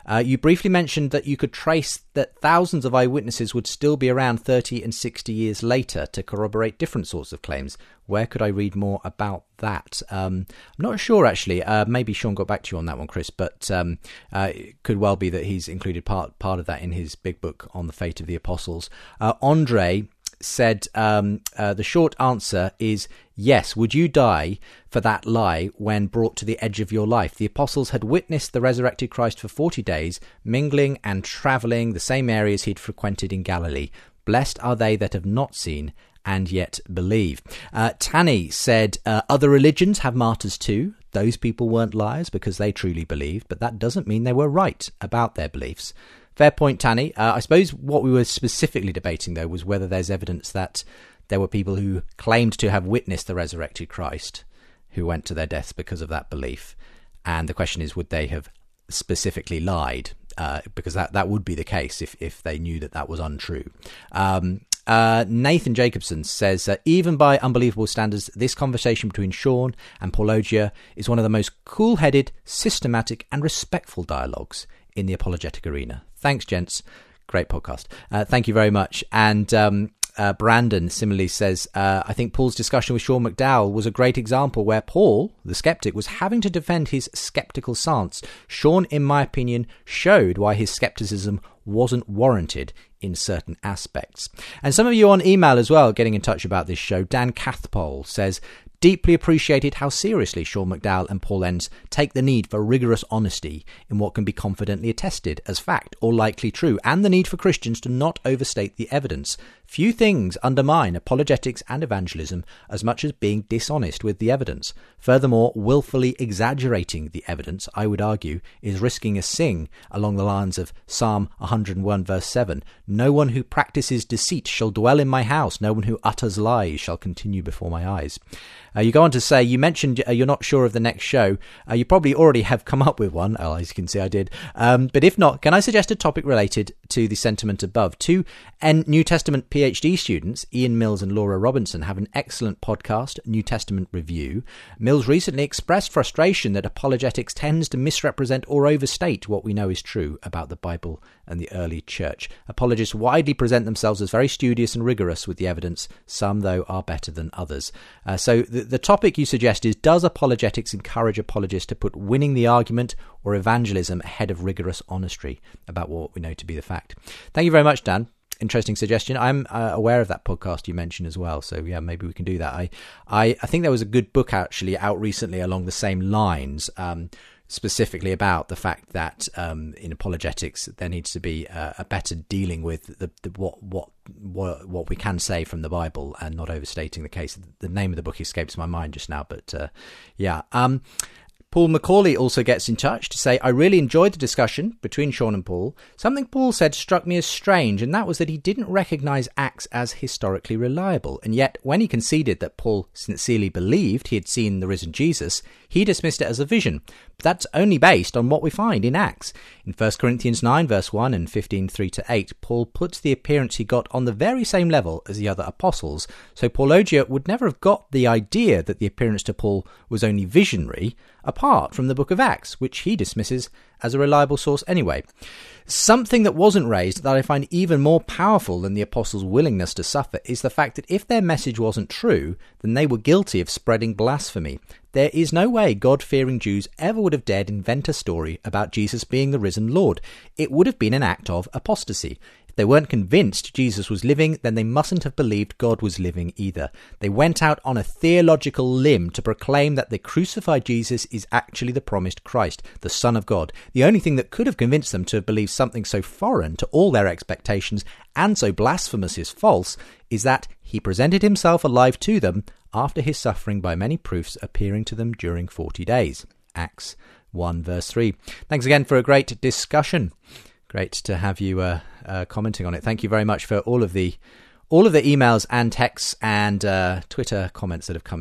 Uh, you briefly mentioned that you could trace that thousands of eyewitnesses would still be around thirty and sixty years later to corroborate different sorts of claims. Where could I read more about that? Um, I'm not sure, actually. Uh, maybe Sean got back to you on that one, Chris, but um, uh, it could well be that he's included part part of that in his big book on the fate of the apostles. Uh, Andre said um, uh, the short answer is yes. Would you die for that lie when brought to the edge of your life? The apostles had witnessed the resurrected Christ for forty days, mingling and travelling the same areas he'd frequented in Galilee. Blessed are they that have not seen and yet believe. Uh, Tanny said uh, other religions have martyrs too. Those people weren't liars because they truly believed, but that doesn't mean they were right about their beliefs. Fair point, Tanny. Uh, I suppose what we were specifically debating, though, was whether there's evidence that there were people who claimed to have witnessed the resurrected Christ who went to their deaths because of that belief. And the question is, would they have specifically lied? Uh, because that, that would be the case if, if they knew that that was untrue. Um, uh, Nathan Jacobson says, uh, even by unbelievable standards, this conversation between Sean and Paulogia is one of the most cool-headed, systematic and respectful dialogues in the apologetic arena. Thanks, gents. Great podcast. Uh, thank you very much. And um, uh, Brandon similarly says, uh, I think Paul's discussion with Sean McDowell was a great example where Paul, the skeptic, was having to defend his skeptical stance. Sean, in my opinion, showed why his skepticism wasn't warranted in certain aspects. And some of you on email as well getting in touch about this show. Dan Cathpole says, deeply appreciated how seriously Sean McDowell and Paul Enns take the need for rigorous honesty in what can be confidently attested as fact or likely true, and the need for Christians to not overstate the evidence. Few things undermine apologetics and evangelism as much as being dishonest with the evidence. Furthermore, willfully exaggerating the evidence, I would argue, is risking a sin along the lines of Psalm one hundred one verse seven. No one who practices deceit shall dwell in my house. No one who utters lies shall continue before my eyes. Uh, you go on to say, you mentioned uh, you're not sure of the next show. Uh, you probably already have come up with one. Oh, as you can see, I did. Um, but if not, can I suggest a topic related to the sentiment above? Two N- New Testament PhD students, Ian Mills and Laura Robinson, have an excellent podcast, New Testament Review. Mills recently expressed frustration that apologetics tends to misrepresent or overstate what we know is true about the Bible and the early church. Apologists widely present themselves as very studious and rigorous with the evidence. Some, though, are better than others. Uh, so the, the topic you suggest is, does apologetics encourage apologists to put winning the argument or evangelism ahead of rigorous honesty about what we know to be the fact? Thank you very much, Dan. Interesting suggestion. I'm uh, aware of that podcast you mentioned as well, so yeah, maybe we can do that. I, I, I think there was a good book actually out recently along the same lines, um, specifically about the fact that um, in apologetics there needs to be a, a better dealing with the, the what what what what we can say from the Bible and not overstating the case. The name of the book escapes my mind just now, but uh, yeah. Um, Paul Macaulay also gets in touch to say, I really enjoyed the discussion between Sean and Paul. Something Paul said struck me as strange, and that was that he didn't recognise Acts as historically reliable. And yet, when he conceded that Paul sincerely believed he had seen the risen Jesus, he dismissed it as a vision. But that's only based on what we find in Acts. In First Corinthians nine, verse one and fifteen, three to eight, Paul puts the appearance he got on the very same level as the other apostles. So Paulogia would never have got the idea that the appearance to Paul was only visionary, apart from the book of Acts, which he dismisses as a reliable source anyway. Something that wasn't raised that I find even more powerful than the apostles' willingness to suffer is the fact that if their message wasn't true, then they were guilty of spreading blasphemy. There is no way God-fearing Jews ever would have dared invent a story about Jesus being the risen Lord. It would have been an act of apostasy. If they weren't convinced Jesus was living, then they mustn't have believed God was living either. They went out on a theological limb to proclaim that the crucified Jesus is actually the promised Christ, the Son of God. The only thing that could have convinced them to have believed something so foreign to all their expectations and so blasphemous is false is that he presented himself alive to them after his suffering by many proofs appearing to them during forty days. Acts one verse three. Thanks again for a great discussion. Great to have you uh, uh, commenting on it. Thank you very much for all of the all of the emails and texts and uh, Twitter comments that have come in.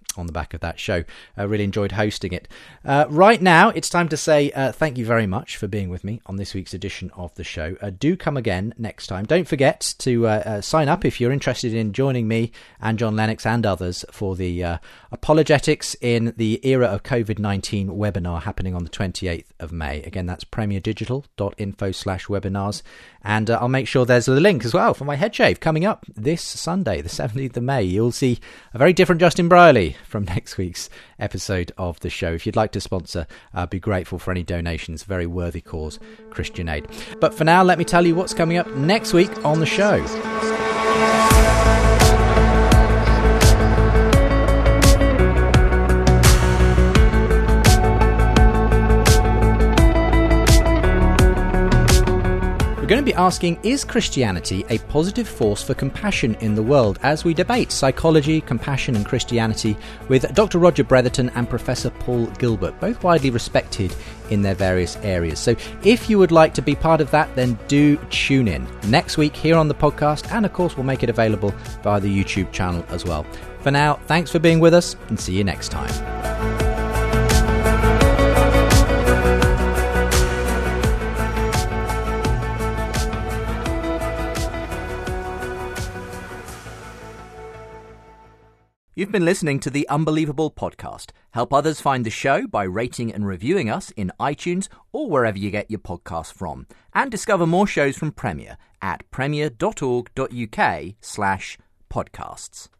on the back of that show. I really enjoyed hosting it. Uh, right now, it's time to say uh, thank you very much for being with me on this week's edition of the show. Uh, do come again next time. Don't forget to uh, uh, sign up if you're interested in joining me and John Lennox and others for the uh, Apologetics in the Era of COVID nineteen webinar happening on the twenty-eighth of May. Again, that's premierdigital.info slash webinars. And uh, I'll make sure there's a link as well for my head shave coming up this Sunday, the seventeenth of May. You'll see a very different Justin Brierley from next week's episode of the show. If you'd like to sponsor, I'd uh, be grateful for any donations. Very worthy cause, Christian Aid. But for now, let me tell you what's coming up next week on the show. We're going to be asking, is Christianity a positive force for compassion in the world, as we debate psychology, compassion and Christianity with Doctor Roger Bretherton and Professor Paul Gilbert, both widely respected in their various areas. So if you would like to be part of that, then do tune in next week here on the podcast, and of course we'll make it available via the YouTube channel as well. For now, thanks for being with us and see you next time. You've been listening to the Unbelievable Podcast. Help others find the show by rating and reviewing us in iTunes or wherever you get your podcasts from. And discover more shows from Premier at premier.org.uk slash podcasts.